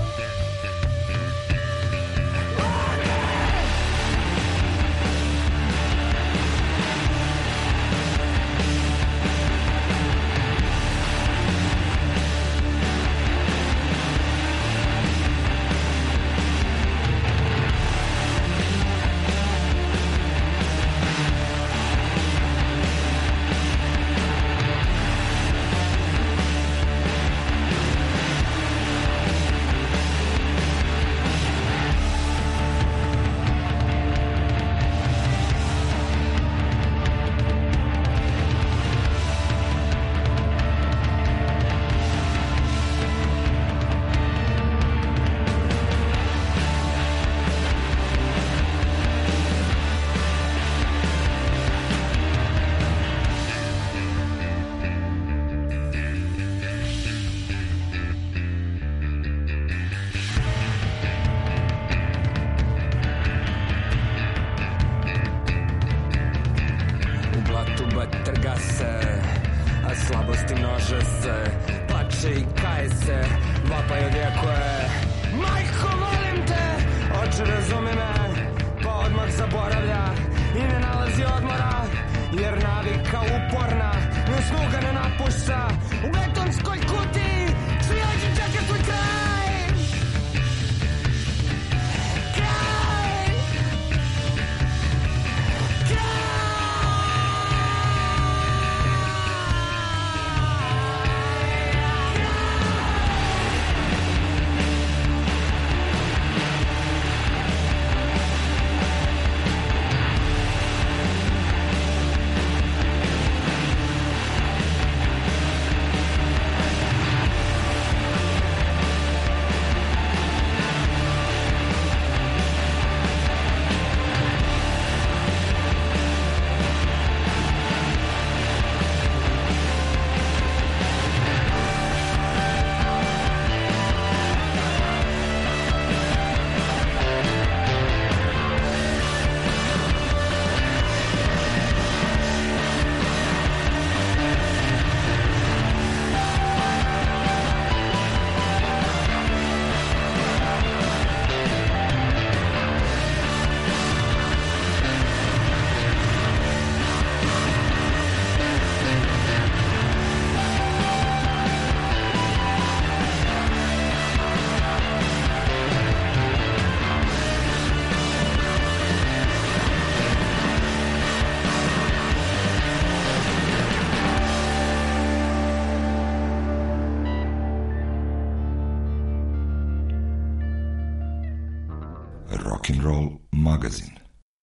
Rock'n'Roll magazin.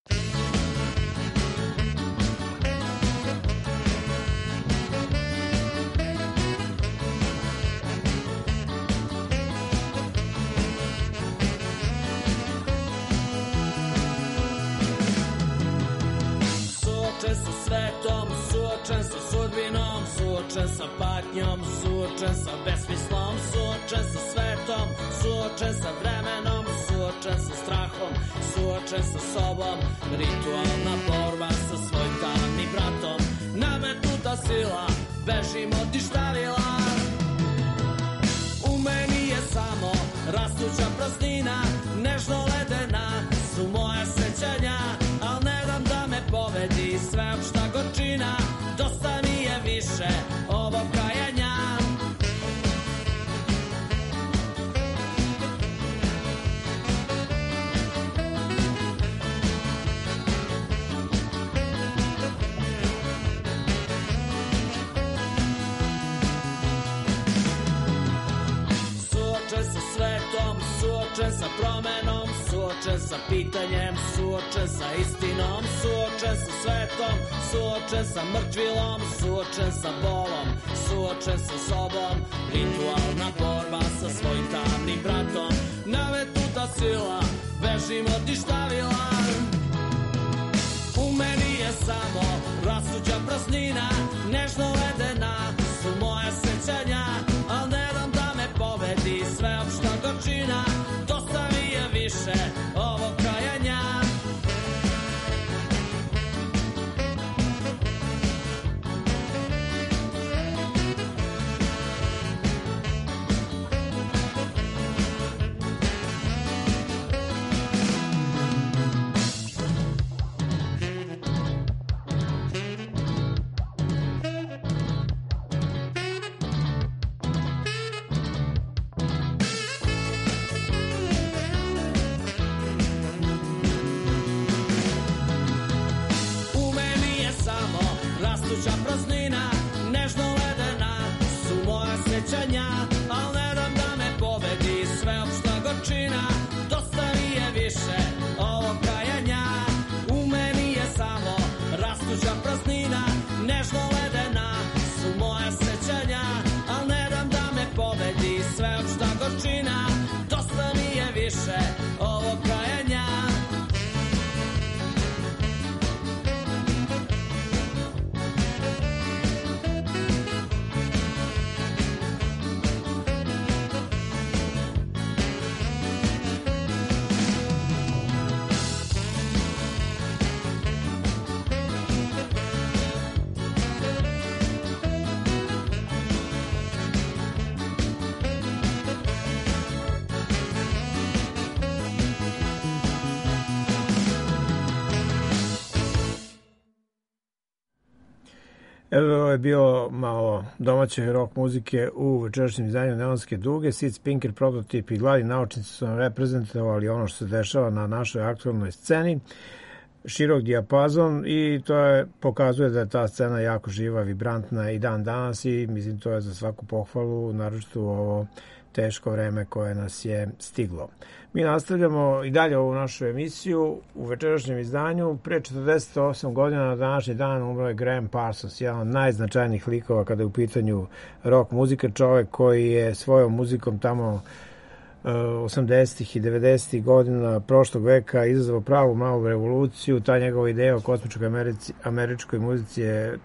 Suočen sa svetom, suočen sa sudbinom, suočen sa patnjom, suočen sa besmislom, suočen sa svetom, suočen sa vremenom, suočen sa strahom, suočen sa sobom, ritualna borba sa svojim tamnim bratom, nametnuta sila, bežim od tištavila. U meni je samo rastuća praznina, nežno ledena su moje sećanja, al ne dam da me povedi sveopšta gorčina, dosta mi je više ovog kajanja. Suočen sa svetom, suočen sa promenom, suočen sa pitanjem, suočen sa istinom, suočen sa svetom, suočen sa mrtvilom, suočen sa bolom, suočen plače sa sobom, ritualna borba sa svojim tamnim bratom. Nametnuta sila, bežim od ništavila. U meni je samo rasuća praznina, nežno ledena su moje sećanja, al ne dam da me pobedi sveopšta gorčina. Dosta mi je više ovog kajanja. Rastuća praznina, nežno ledena su moja sećanja, al ne dam da me pobedi sveopšta gorčina. Dosta mi je više ovog kajanja. U meni je samo rastuća praznina, nežno ledena su moja sećanja, al ne dam da me pobedi sveopšta gorčina. Dosta mi je više ovog kajanja. Evo je bio malo domaće rock muzike u večerašnjem izdanju Neonske duge. Sid Spinker, Prototip i Gladni naučnici su nam reprezentovali ono što se dešava na našoj aktualnoj sceni. Širok dijapazon i to pokazuje da je ta scena jako živa, vibrantna i dan danas i mislim to je za svaku pohvalu, naročito u ovo teško vreme koje nas je stiglo. Mi nastavljamo i dalje ovu našu emisiju u večerašnjem izdanju. Pre 48 godina na današnji dan umro je Graham Parsons, jedan od najznačajnijih likova kada je u pitanju rock muzika, čovek koji je svojom muzikom tamo 80. i 90. godina prošlog veka izazvao pravu malu revoluciju. Ta njegova ideja o kosmičkoj američkoj muzici je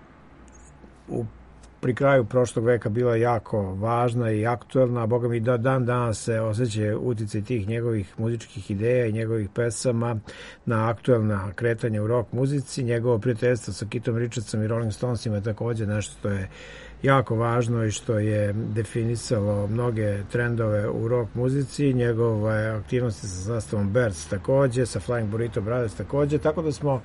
pri kraju prošlog veka bila jako važna i aktuelna, a boga mi da dan danas se osjeća uticaj tih njegovih muzičkih ideja i njegovih pesama na aktuelna kretanja u rock muzici. Njegovo prijateljstvo sa Keithom Richardsom i Rolling Stonesima je također nešto što je jako važno i što je definisalo mnoge trendove u rock muzici. Njegove aktivnosti sa sastavom Birds također, sa Flying Burrito Brothers također, tako da smo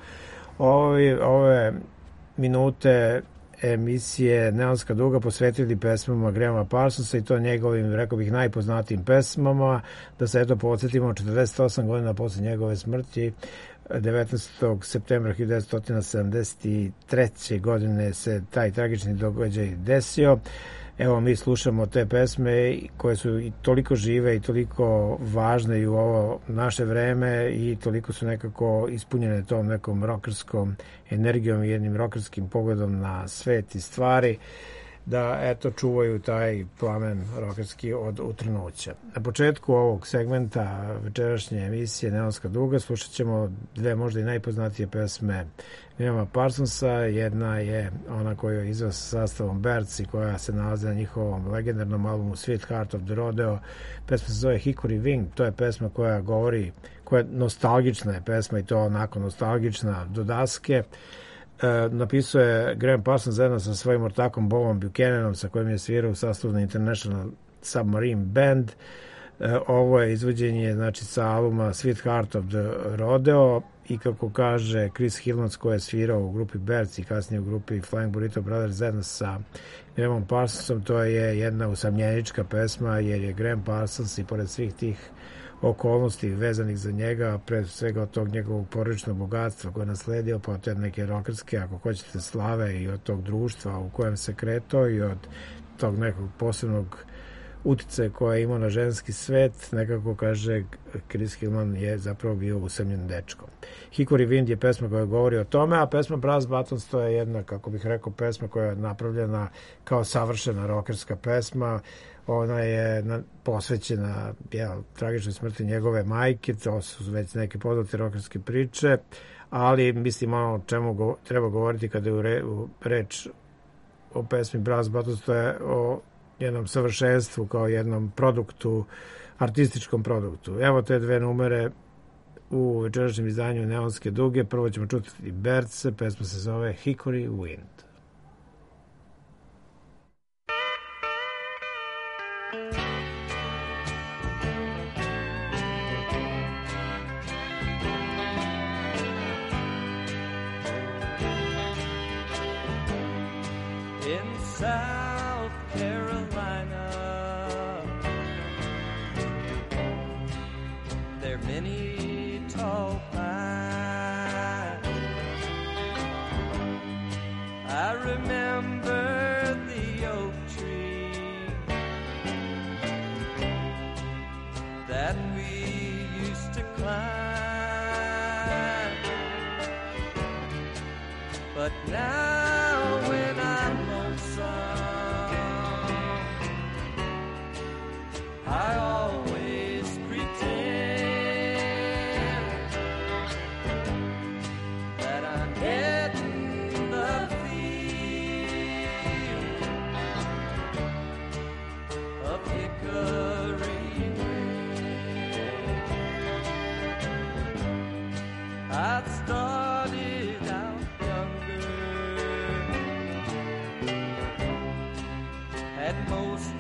ove minute emisije Neonska duga posvetili pesmama Grahama Parsonsa i to njegovim, rekao bih, najpoznatijim pesmama. Da se eto podsjetimo, 48 godina posle njegove smrti, 19. septembra 1973. godine se taj tragični događaj desio. Evo mi slušamo te pesme koje su i toliko žive i toliko važne i u ovo naše vreme i toliko su nekako ispunjene tom nekom rockerskom energijom i jednim rockerskim pogledom na svet i stvari, da eto čuvaju taj plamen rockerski od utrnuća. Na početku ovog segmenta večerašnje emisije Neonska duga slušat ćemo dve možda i najpoznatije pesme Grahama Parsonsa. Jedna je ona koju je izveo sa sastavom Birds i koja se nalazi na njihovom legendarnom albumu Sweetheart of the Rodeo. Pesma se zove Hickory Wing. To je pesma koja govori, koja je nostalgična je pesma i to onako nostalgična do daske. Napisao je Graham Parsons zajedno sa svojim ortakom Bobom Buchananom, sa kojim je svirao u sastavu na International Submarine Band. Ovo je izvođenje znači sa albuma Sweetheart of the Rodeo i kako kaže Chris Hillmans, koji je svirao u grupi Birds i kasnije u grupi Flying Burrito Brothers zajedno sa Grahamom Parsonsom, to je jedna usamljenička pesma jer je Graham Parsons i pored svih tih okolnosti vezanih za njega, pre svega od tog njegovog porodičnog bogatstva koje je nasledio, pa od te neke rockerske, ako hoćete, slave i od tog društva u kojem se kretao i od tog nekog posebnog uticaj koje je imao na ženski svet, nekako kaže Chris Hillman je zapravo bio usamljen dečko. Hickory Wind je pesma koja govori o tome, a pesma Brass Buttons to je jedna, kako bih rekao, pesma koja je napravljena kao savršena rokerska pesma. Ona je posvećena tragičnoj smrti njegove majke, to su već neke poznate rokerske priče, ali mislim ono o čemu treba govoriti kada je reč o pesmi Brass Buttons, to je o jednom savršenstvu kao jednom produktu, artističkom produktu. Evo te dve numere u večerašnjem izdanju Neonske duge. Prvo ćemo čuti Berce, pesma se zove Hickory Wind. In South Carolina, there are many tall pines. I remember the oak tree that we used to climb, but now when I'm I always pretend that I'm getting the feel of hickory wind. I started out younger, had most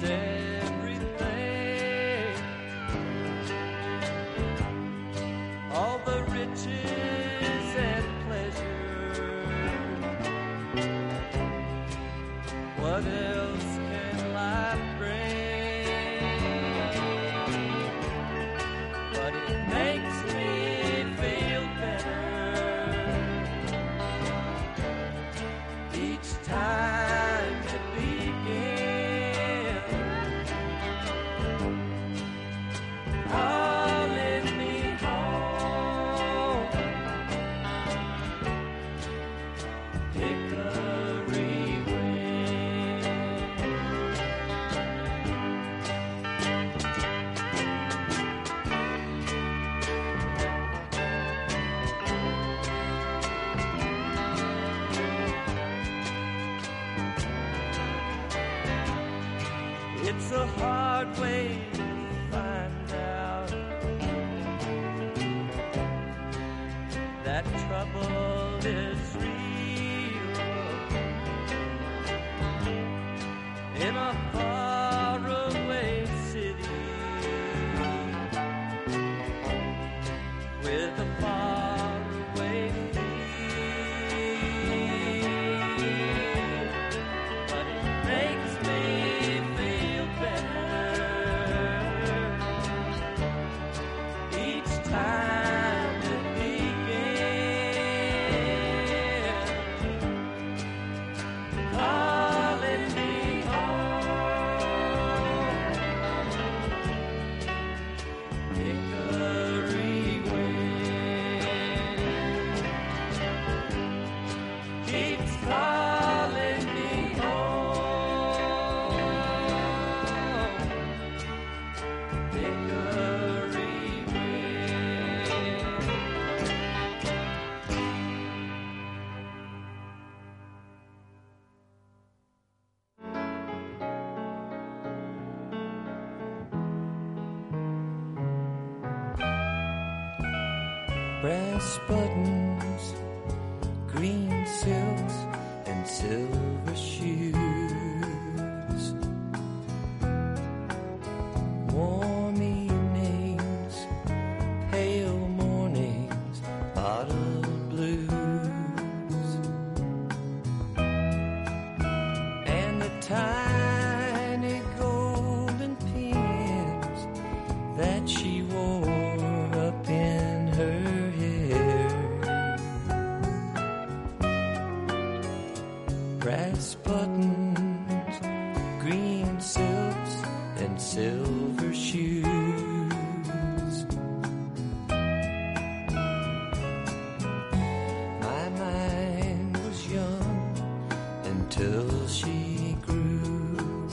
all the riches and pleasure. What else can life bring? But it makes me feel better each time it begins. Calling me home, hickory wind. It's a hard way to find out that trouble is real in a faraway city with a faraway feel, but it makes me feel better each time it begins. Calling me home, hickory wind keeps calling me home, hickory wind. Brass buttons, green silks, and silver shoes. Warm evenings, pale mornings, bottle blues, and the tiny golden pins that she wore up in her hair. Brass buttons, silver shoes. My mind was young until she grew.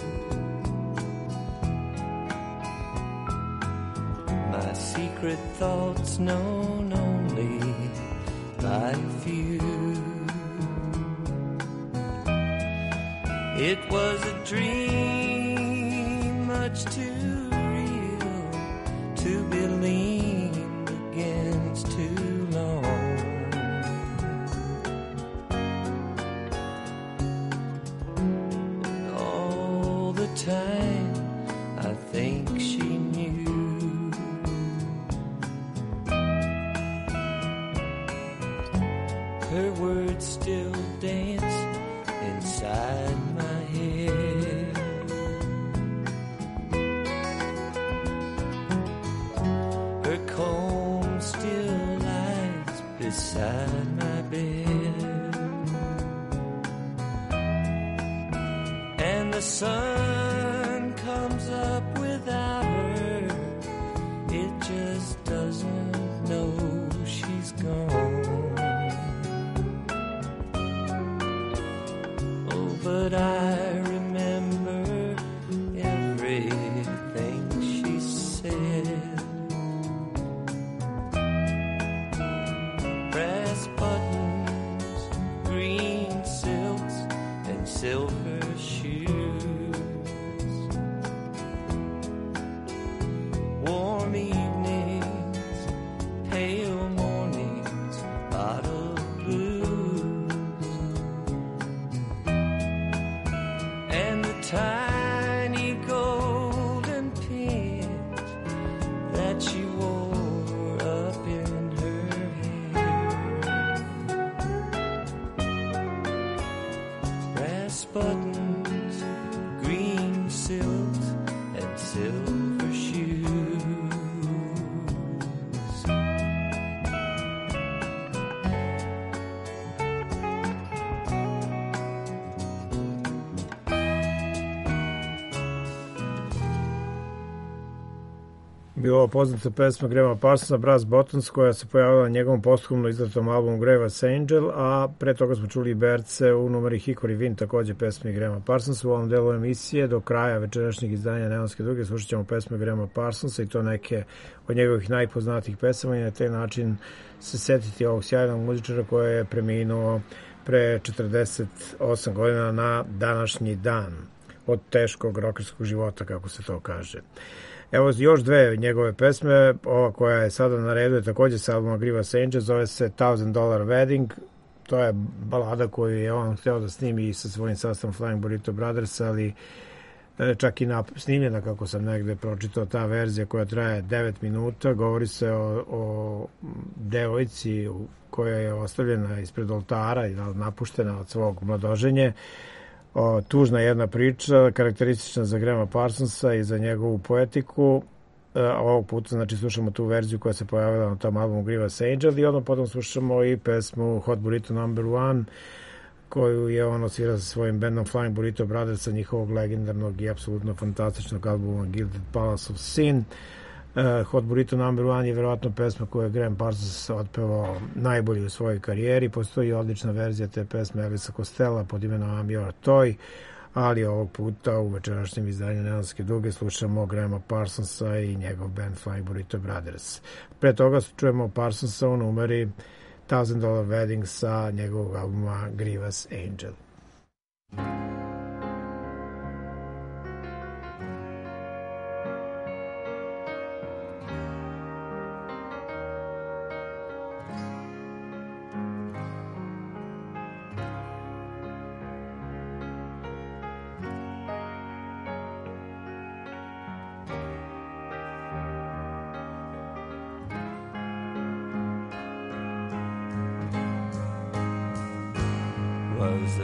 My secret thoughts known only by a few. It was a dream much too real to be leaned against too long. All the time I think she knew. Her words still dance inside my head. Her comb still lies beside my bed. And the sun comes up without her. It just doesn't know she's gone. But I remember everything she said. Brass buttons, green silks, and silver shoes. Warm evenings, pale mornings, bottle blues. And the tiny golden pins that she wore up in her hair. Brass buttons, green silks, and silver shoes. Bilo poznata pesma Grahama Parsonsa, Brass Buttons, koja se pojavila na njegovom posthumno izdatom albumu Graham's Angel, a pre toga smo čuli berce u numeri Hickory Wind, takođe pesmi Grahama Parsonsa. U ovom delu emisije do kraja večerašnjeg izdanja Neonske duge slušat ćemo pesme Grahama Parsonsa i to neke od njegovih najpoznatijih pesama i na taj način se setiti ovog sjajnog muzičara koji je preminuo pre 48 godina na današnji dan od teškog rokerskog života, kako se to kaže. Evo još dve njegove pesme, ova koja je sada na redu je takođe sa albuma Grievous Angel, zove se $1,000 Wedding. To je balada koju je on hteo da snimi sa svojim sastavom Flying Burrito Brothers, ali čak i snimljena, kako sam negde pročitao, ta verzija koja traje 9 minuta. Govori se o devojci koja je ostavljena ispred oltara i napuštena od svog mladoženje. Tužna jedna priča, karakteristična za Grahama Parsonsa i za njegovu poetiku. Ovog puta znači slušamo tu verziju koja se pojavila na tom albumu Grievous Angel i odmah potom slušamo i pesmu Hot Burrito No. 1 koju je on osvirao sa svojim bandom Flying Burrito Brothers sa njihovog legendarnog i apsolutno fantastičnog albuma Gilded Palace of Sin. Hot Burrito No. 1 je verovatno pesma koju je Graham Parsons otpevao najbolji u svojoj karijeri. Postoji odlična verzija te pesme Elvisa Costello pod imenom I'm Your Toy, ali ovog puta u večerašnjem izdanju Neonske duge slušamo Grahama Parsonsa i njegov band Flying Burrito Brothers. Pre toga čujemo Parsonsa u numeri $1,000 Wedding sa njegovog albuma Grievous Angel. Was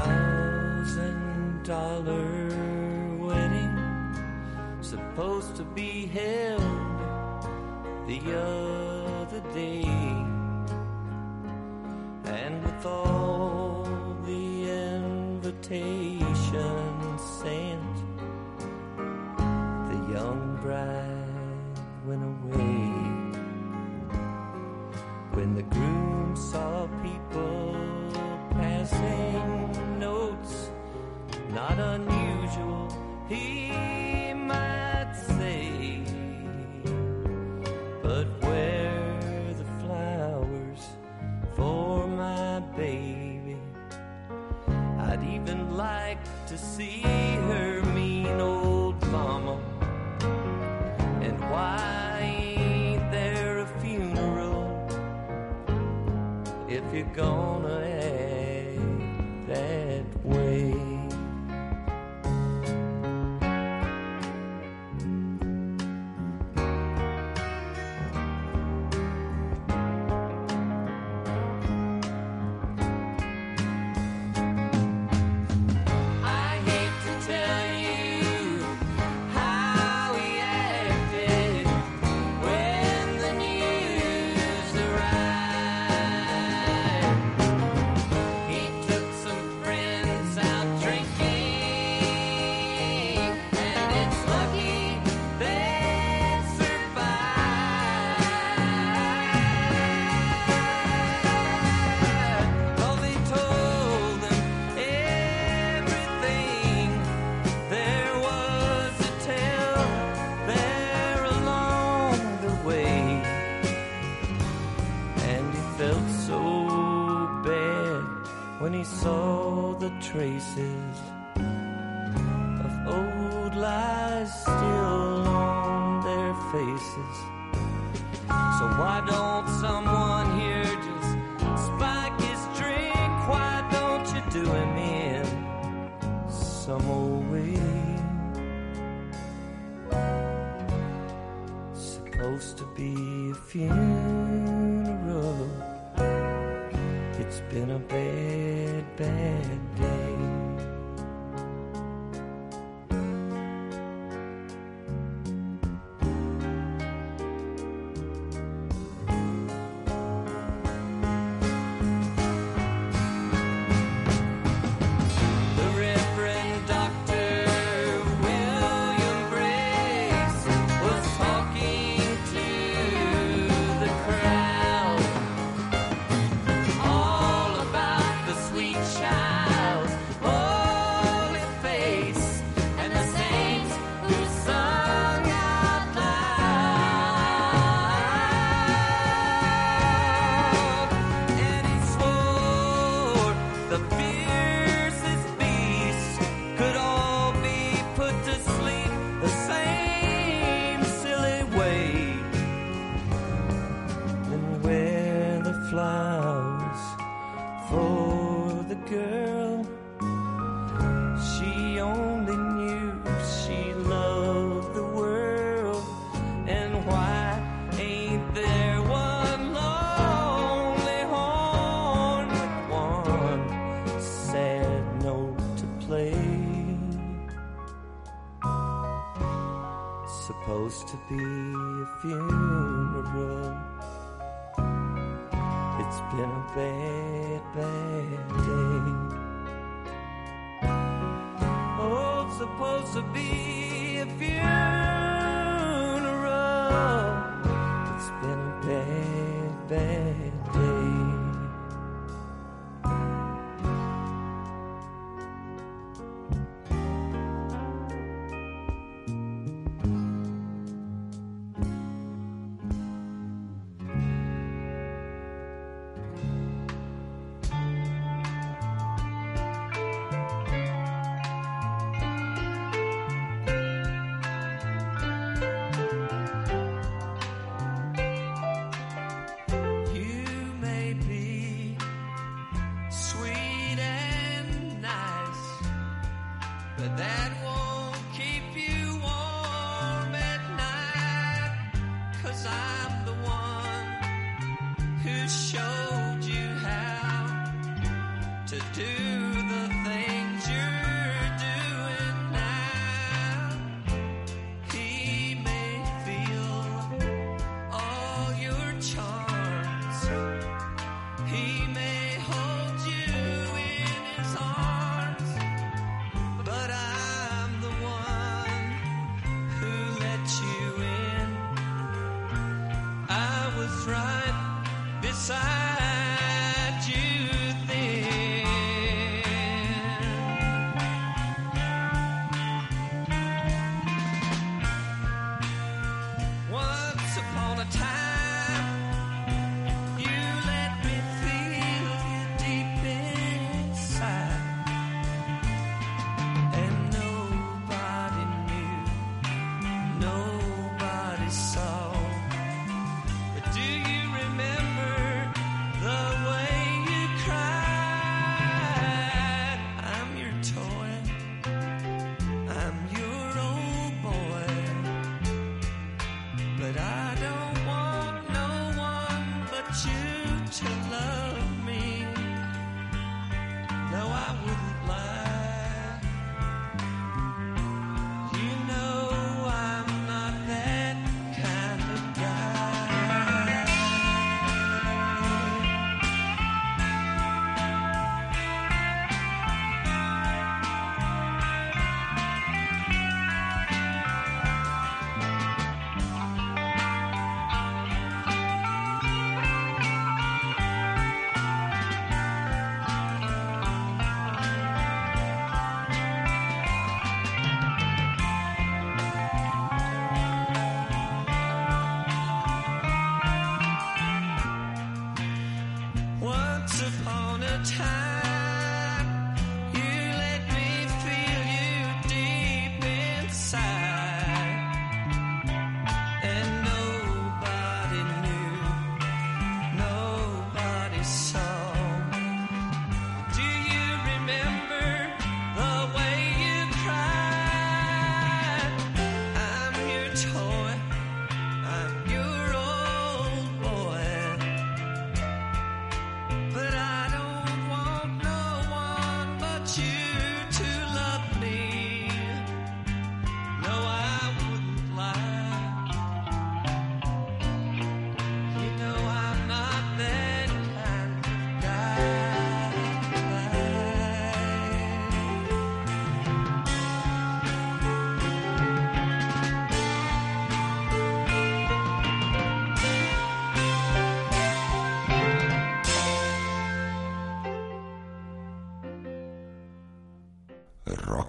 $1,000 wedding supposed to be held the other day? And with all the invitations sent, the bride went away. When the groom saw people passing notes, not unusual, he might say, but where are the flowers for my baby? I'd even like to see her mean old mama. And why ain't there a funeral if you're gonna act that way? Traces of old lies still on their faces. So why don't someone here just spike his drink? Why don't you do him in some old way? Supposed to be a funeral. It's been a bad, bad day. Supposed to be a funeral. It's been a bad, bad day. Oh, it's supposed to be a funeral. It's been a bad, bad day.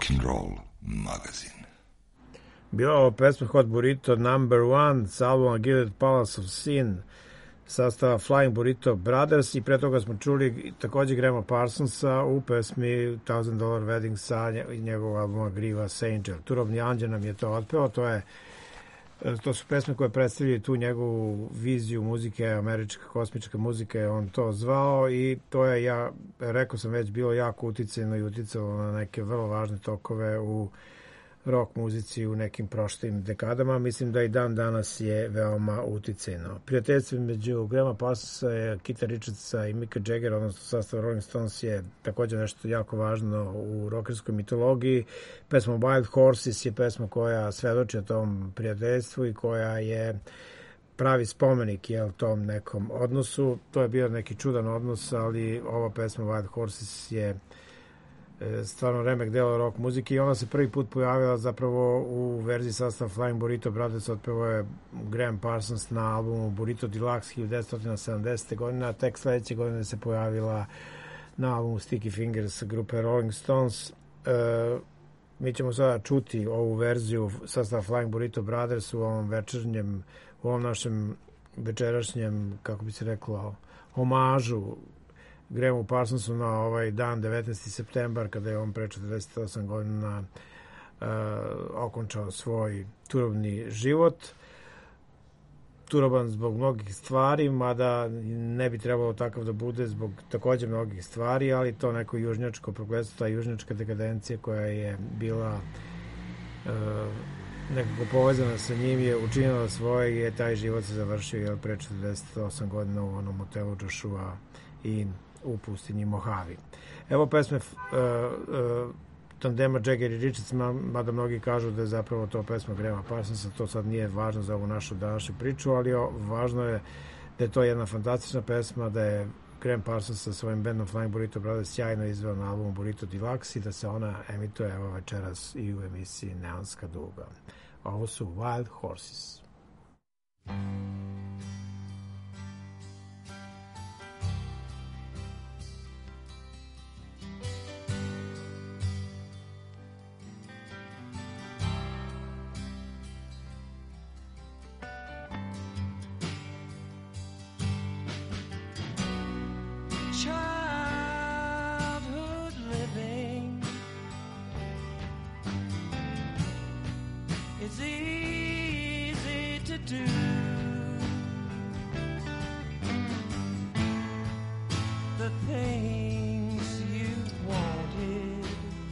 Rock'n'Roll magazin. Bila ovo pesma Hot Burrito Number 1 sa albuma Gilded Palace of Sin sastava Flying Burrito Brothers i pre toga smo čuli takođe Grahama Parsonsa u pesmi $1,000 Wedding sa njegovog albuma Grievous Angel. Turobni anđel nam je to otpeo, to su pesme koje predstavljaju tu njegovu viziju muzike, američka kosmička muzika je on to zvao i to je, ja rekao sam već, bilo jako uticajno i uticalo na neke vrlo važne tokove u rock muzici u nekim prošlim dekadama. Mislim da i dan danas je veoma uticajno. Prijateljstvo među Grahama Parsonsa, Keitha Richardsa i Micka Jaggera, odnosno sastav Rolling Stones, je također nešto jako važno u rockerskoj mitologiji. Pesma Wild Horses je pesma koja svedoči o tom prijateljstvu i koja je pravi spomenik tom nekom odnosu. To je bio neki čudan odnos, ali ova pesma Wild Horses je stvarno remek delo rock muzike i ona se prvi put pojavila zapravo u verziji sastava Flying Burrito Brothers. Otpevao je Graham Parsons na albumu Burrito Deluxe 1970. godine, a tek sledeće godine se pojavila na albumu Sticky Fingers grupe Rolling Stones. Mi ćemo sada čuti ovu verziju sastava Flying Burrito Brothers u ovom našem večerašnjem, kako bi se reklo, omažu Grahamu Parsonsu na ovaj dan 19. septembar, kada je on pre 48 godina okončao svoj turobni život. Turoban zbog mnogih stvari, mada ne bi trebalo takav da bude zbog takođe mnogih stvari, ali to neko južnjačko prokletstvo, ta južnjačka dekadencija koja je bila nekako povezana sa njim je učinila svoje i je taj život se završio pre 48 godina u onom hotelu Joshua i u pustinji Mojave. Evo pesme tandema Jagger i Richards, mada mnogi kažu da je zapravo to pesma Grahama Parsonsa, to sad nije važno za ovu našu današnju priču, ali važno je da je to jedna fantastična pesma, da je Graham Parsons sa svojim bandom Flying Burrito Brothers sjajno izveo na albumu Burrito Deluxe i da se ona emituje evo večeras i u emisiji Neonska duga. Ovo su Wild Horses. Childhood living is easy to do. The things you wanted,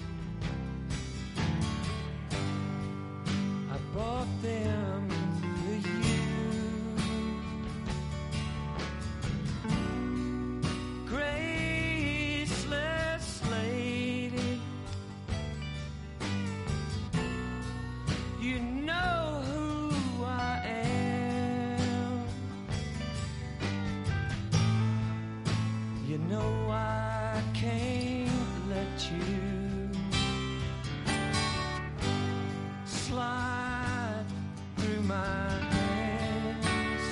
I bought them for you. Graceless lady, you know who I am. You know I can't let you slide through my hands.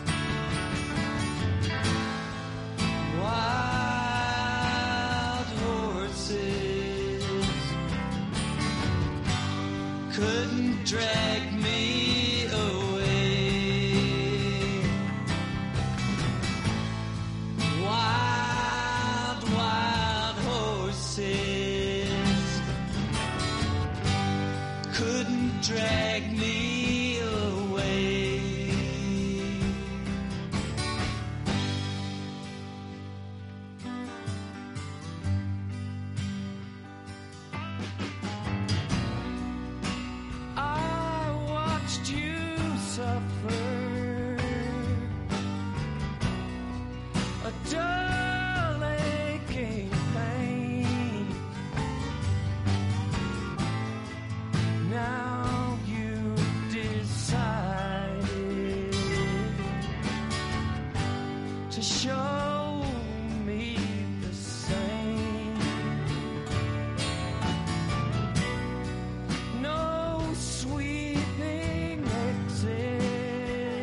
Wild horses couldn't drag me away. Wild, wild horses couldn't drag me away. I watched you suffer a dull aching pain. Now you decided to show me the same. No sweeping exit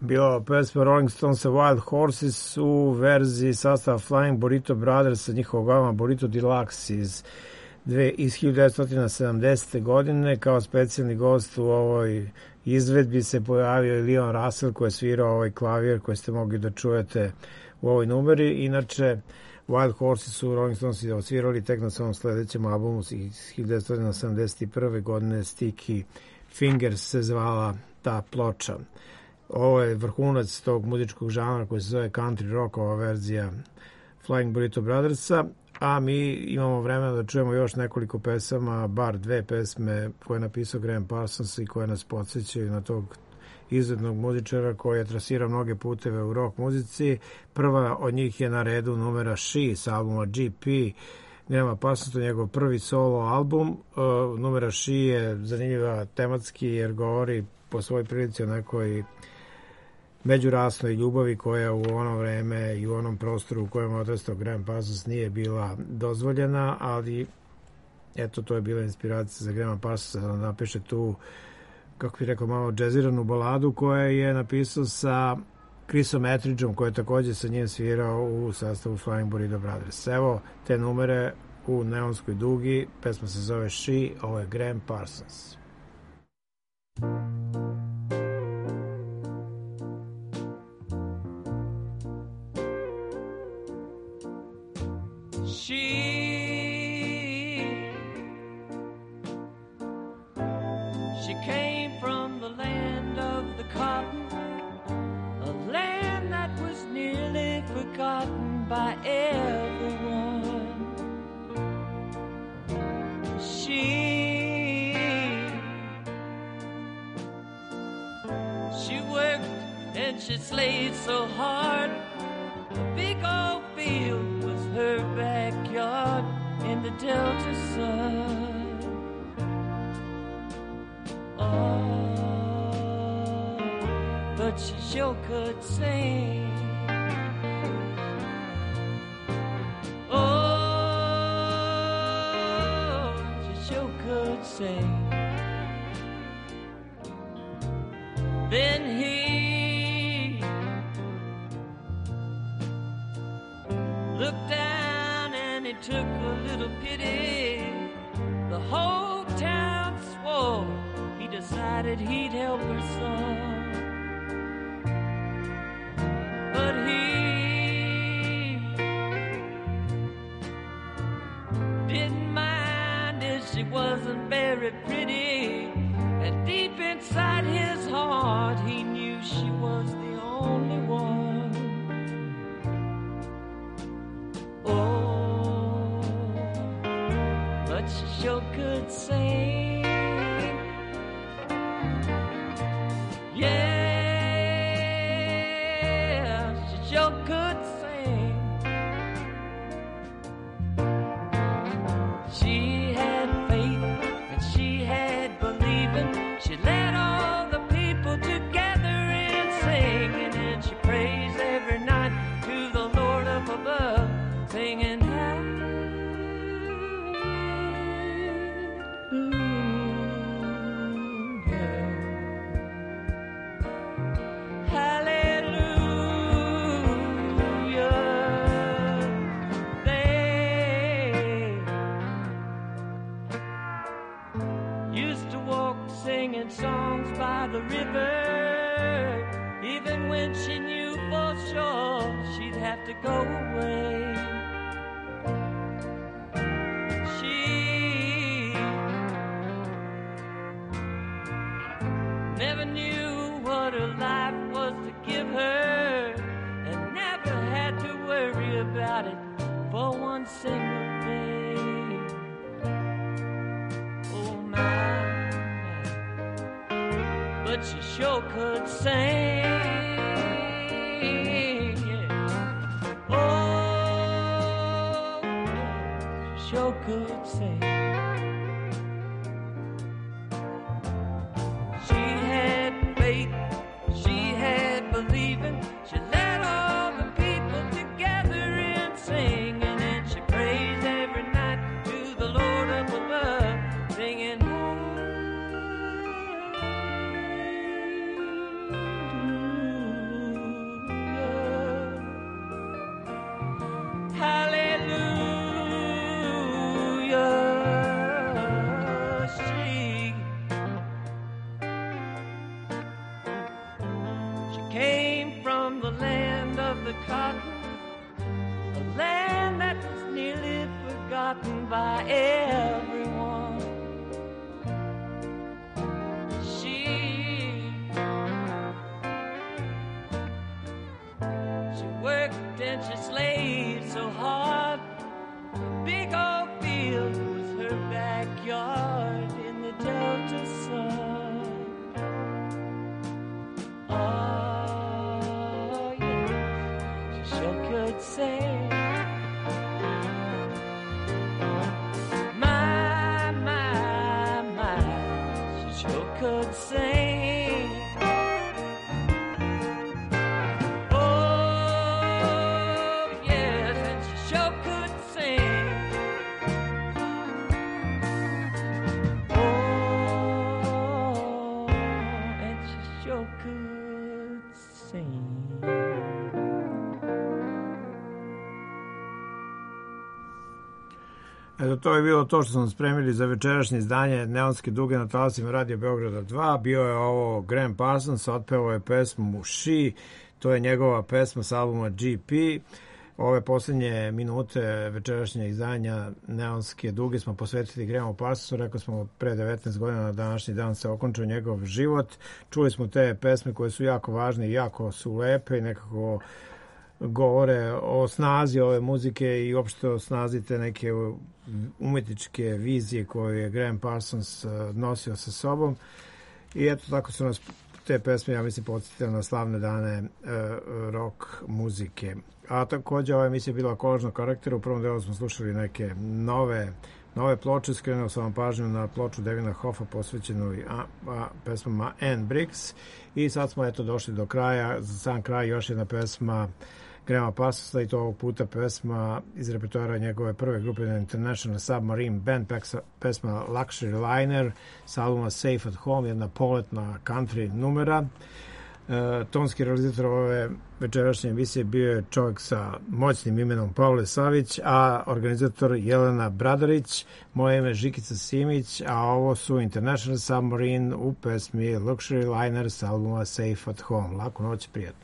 Bilo pesma Rolling Stones Wild Horses u verziji sastava Flying Burrito Brothers sa njihovog albuma Burrito Deluxe iz 1970. godine. Kao specijalni gost u ovoj izvedbi se pojavio i Leon Russell koji je svirao ovaj klavir koji ste mogli da čujete u ovoj numeri. Inače, Wild Horses su Rolling Stones odsvirali tek na svom sledećem albumu iz 1971. godine. Sticky Fingers se zvala ta ploča. Ovo je vrhunac tog muzičkog žanra koji se zove country rock, ova verzija Flying Burrito Brothersa, a mi imamo vremena da čujemo još nekoliko pesama, bar dve pesme koje je napisao Graham Parsons i koje nas podsjećaju na tog izuzetnog muzičara koji je trasirao mnoge puteve u rock muzici. Prva od njih je na redu numera She sa albuma GP. Graham Parsons, to je njegov prvi solo album. Numera She je zanimljiva tematski jer govori po svoj prilici o nekoj međurasnoj ljubavi koja u ono vreme i u onom prostoru u kojem odrastao Graham Parsons nije bila dozvoljena, ali eto, to je bila inspiracija za Graham Parsons da napiše tu, kako bih rekao, malo džeziranu baladu koja je napisao sa Chrisom Etheridgeom koji je takođe sa njim svirao u sastavu Flying Burrito Brothers. Evo te numere u neonskoj dugi, pesma se zove She, ovo je Graham Parsons. She came from the land of the cotton, a land that was nearly forgotten by everyone. She worked and she slaved so hard. The big old field was her backyard in the Delta sun. Oh, but she sure could sing. Oh, she sure could sing. Then he looked down and he took a little pity. The whole town swore. He decided he'd help her some. But he didn't mind if she wasn't very pretty. And deep inside his heart he knew she was the only one. Oh, but she sure could sing. Yeah, she sure could sing. She had faith and she had believing. She led all the people together in singing, and she praised every night to the Lord up above, singing songs by the river. Even when she knew for sure she'd have to go away, she never knew what her life was to give her, and never had to worry about it for one single day. Oh my, but she sure could sing. Yeah. Oh, she sure could sing. She had faith, she had believing. She led all the people together in singing, and she praised every night to the Lord up above, singing. land of the cotton, a land that was nearly forgotten by everyone. She worked and she slaved so hard. The big old field was her backyard in the Delta sun. Oh, yeah, she sure could sing. My, she sure could sing. Oh, yes, and she sure could sing. Oh, and she sure could sing. Eto, to je bilo to što smo spremili za večerašnje izdanje Neonske duge na talasima Radio Beograda 2. Bio je ovo Graham Parsons, otpevao je pesmu She, to je njegova pesma s albuma GP. Ove posljednje minute večerašnje izdanja Neonske duge smo posvetili Grahamu Parsonsu. Rekao smo, pre 19 godina na današnji dan se okončao njegov život. Čuli smo te pesme koje su jako važne i jako su lepe i nekako govore o snazi ove muzike i uopšte o snazi te neke umetničke vizije koje je Graham Parsons nosio sa sobom. I eto, tako su nas te pesme, ja mislim, podsjetile na slavne dane rock muzike. A također ova emisija je bila kolažnog karaktera. U prvom delu smo slušali neke nove ploče. Skrenuo sam vam pažnju na ploču Devina Hoffa posvećenu pesmama Anne Briggs. I sad smo eto došli do kraja. Za sam kraj još jedna pesma Grahama Parsonsa, i to ovog puta pesma iz repertoara njegove prve grupe International Submarine Band, pesma Luxury Liner s albuma Safe at Home, jedna poletna country numera. Tonski realizator ove večerašnje emisije bio je čovjek sa moćnim imenom Pavle Savić, a organizator Jelena Bradarić. Moje ime je Žikica Simić, a ovo su International Submarine u pesmi Luxury Liner s albuma Safe at Home. Laku noć, prijatno.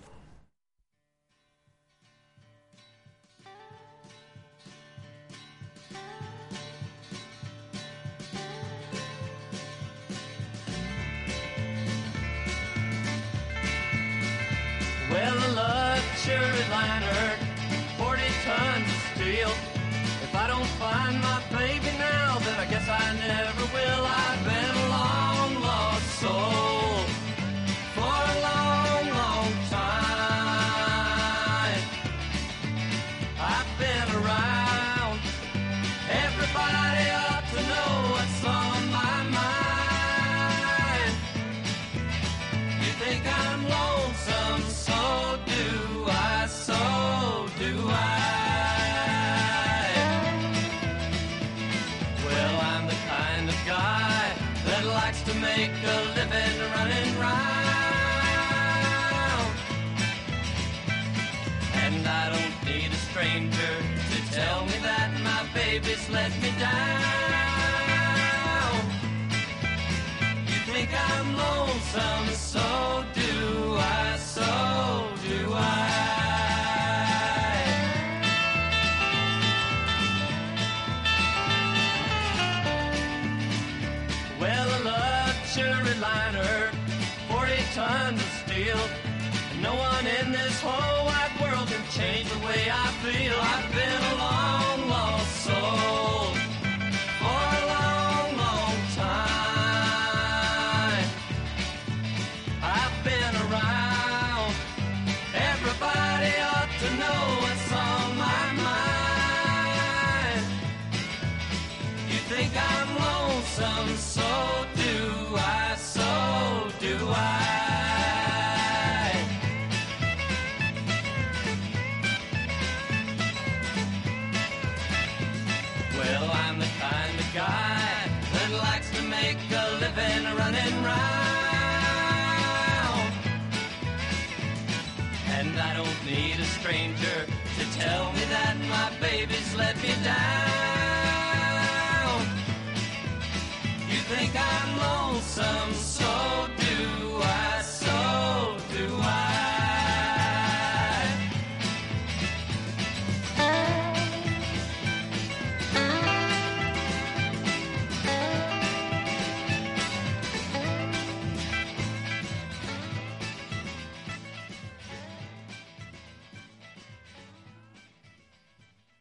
Well, a luxury liner, 40 tons of steel. If I don't find my baby now, then I guess I never will. I've been a long lost soul for a long, long time. I've been around. Everybody ought to know what's on my mind. You think I'm lonesome? So do I. Well, I'm the kind of guy that likes to make a living running round. And I don't need a stranger to tell me that my baby's let me down. You think I'm lonesome? So do I, so do I. Well, a luxury liner, 40 tons of steel. No one in this whole wide world can change the way I feel. I've been a long lost soul for a long, long time. I've been around. Everybody ought to know what's on my mind. You think I'm lonesome? So do I, so do I. Well, I'm the kind of guy that likes to make a living running round. And I don't need a stranger to tell me that my baby's let me down.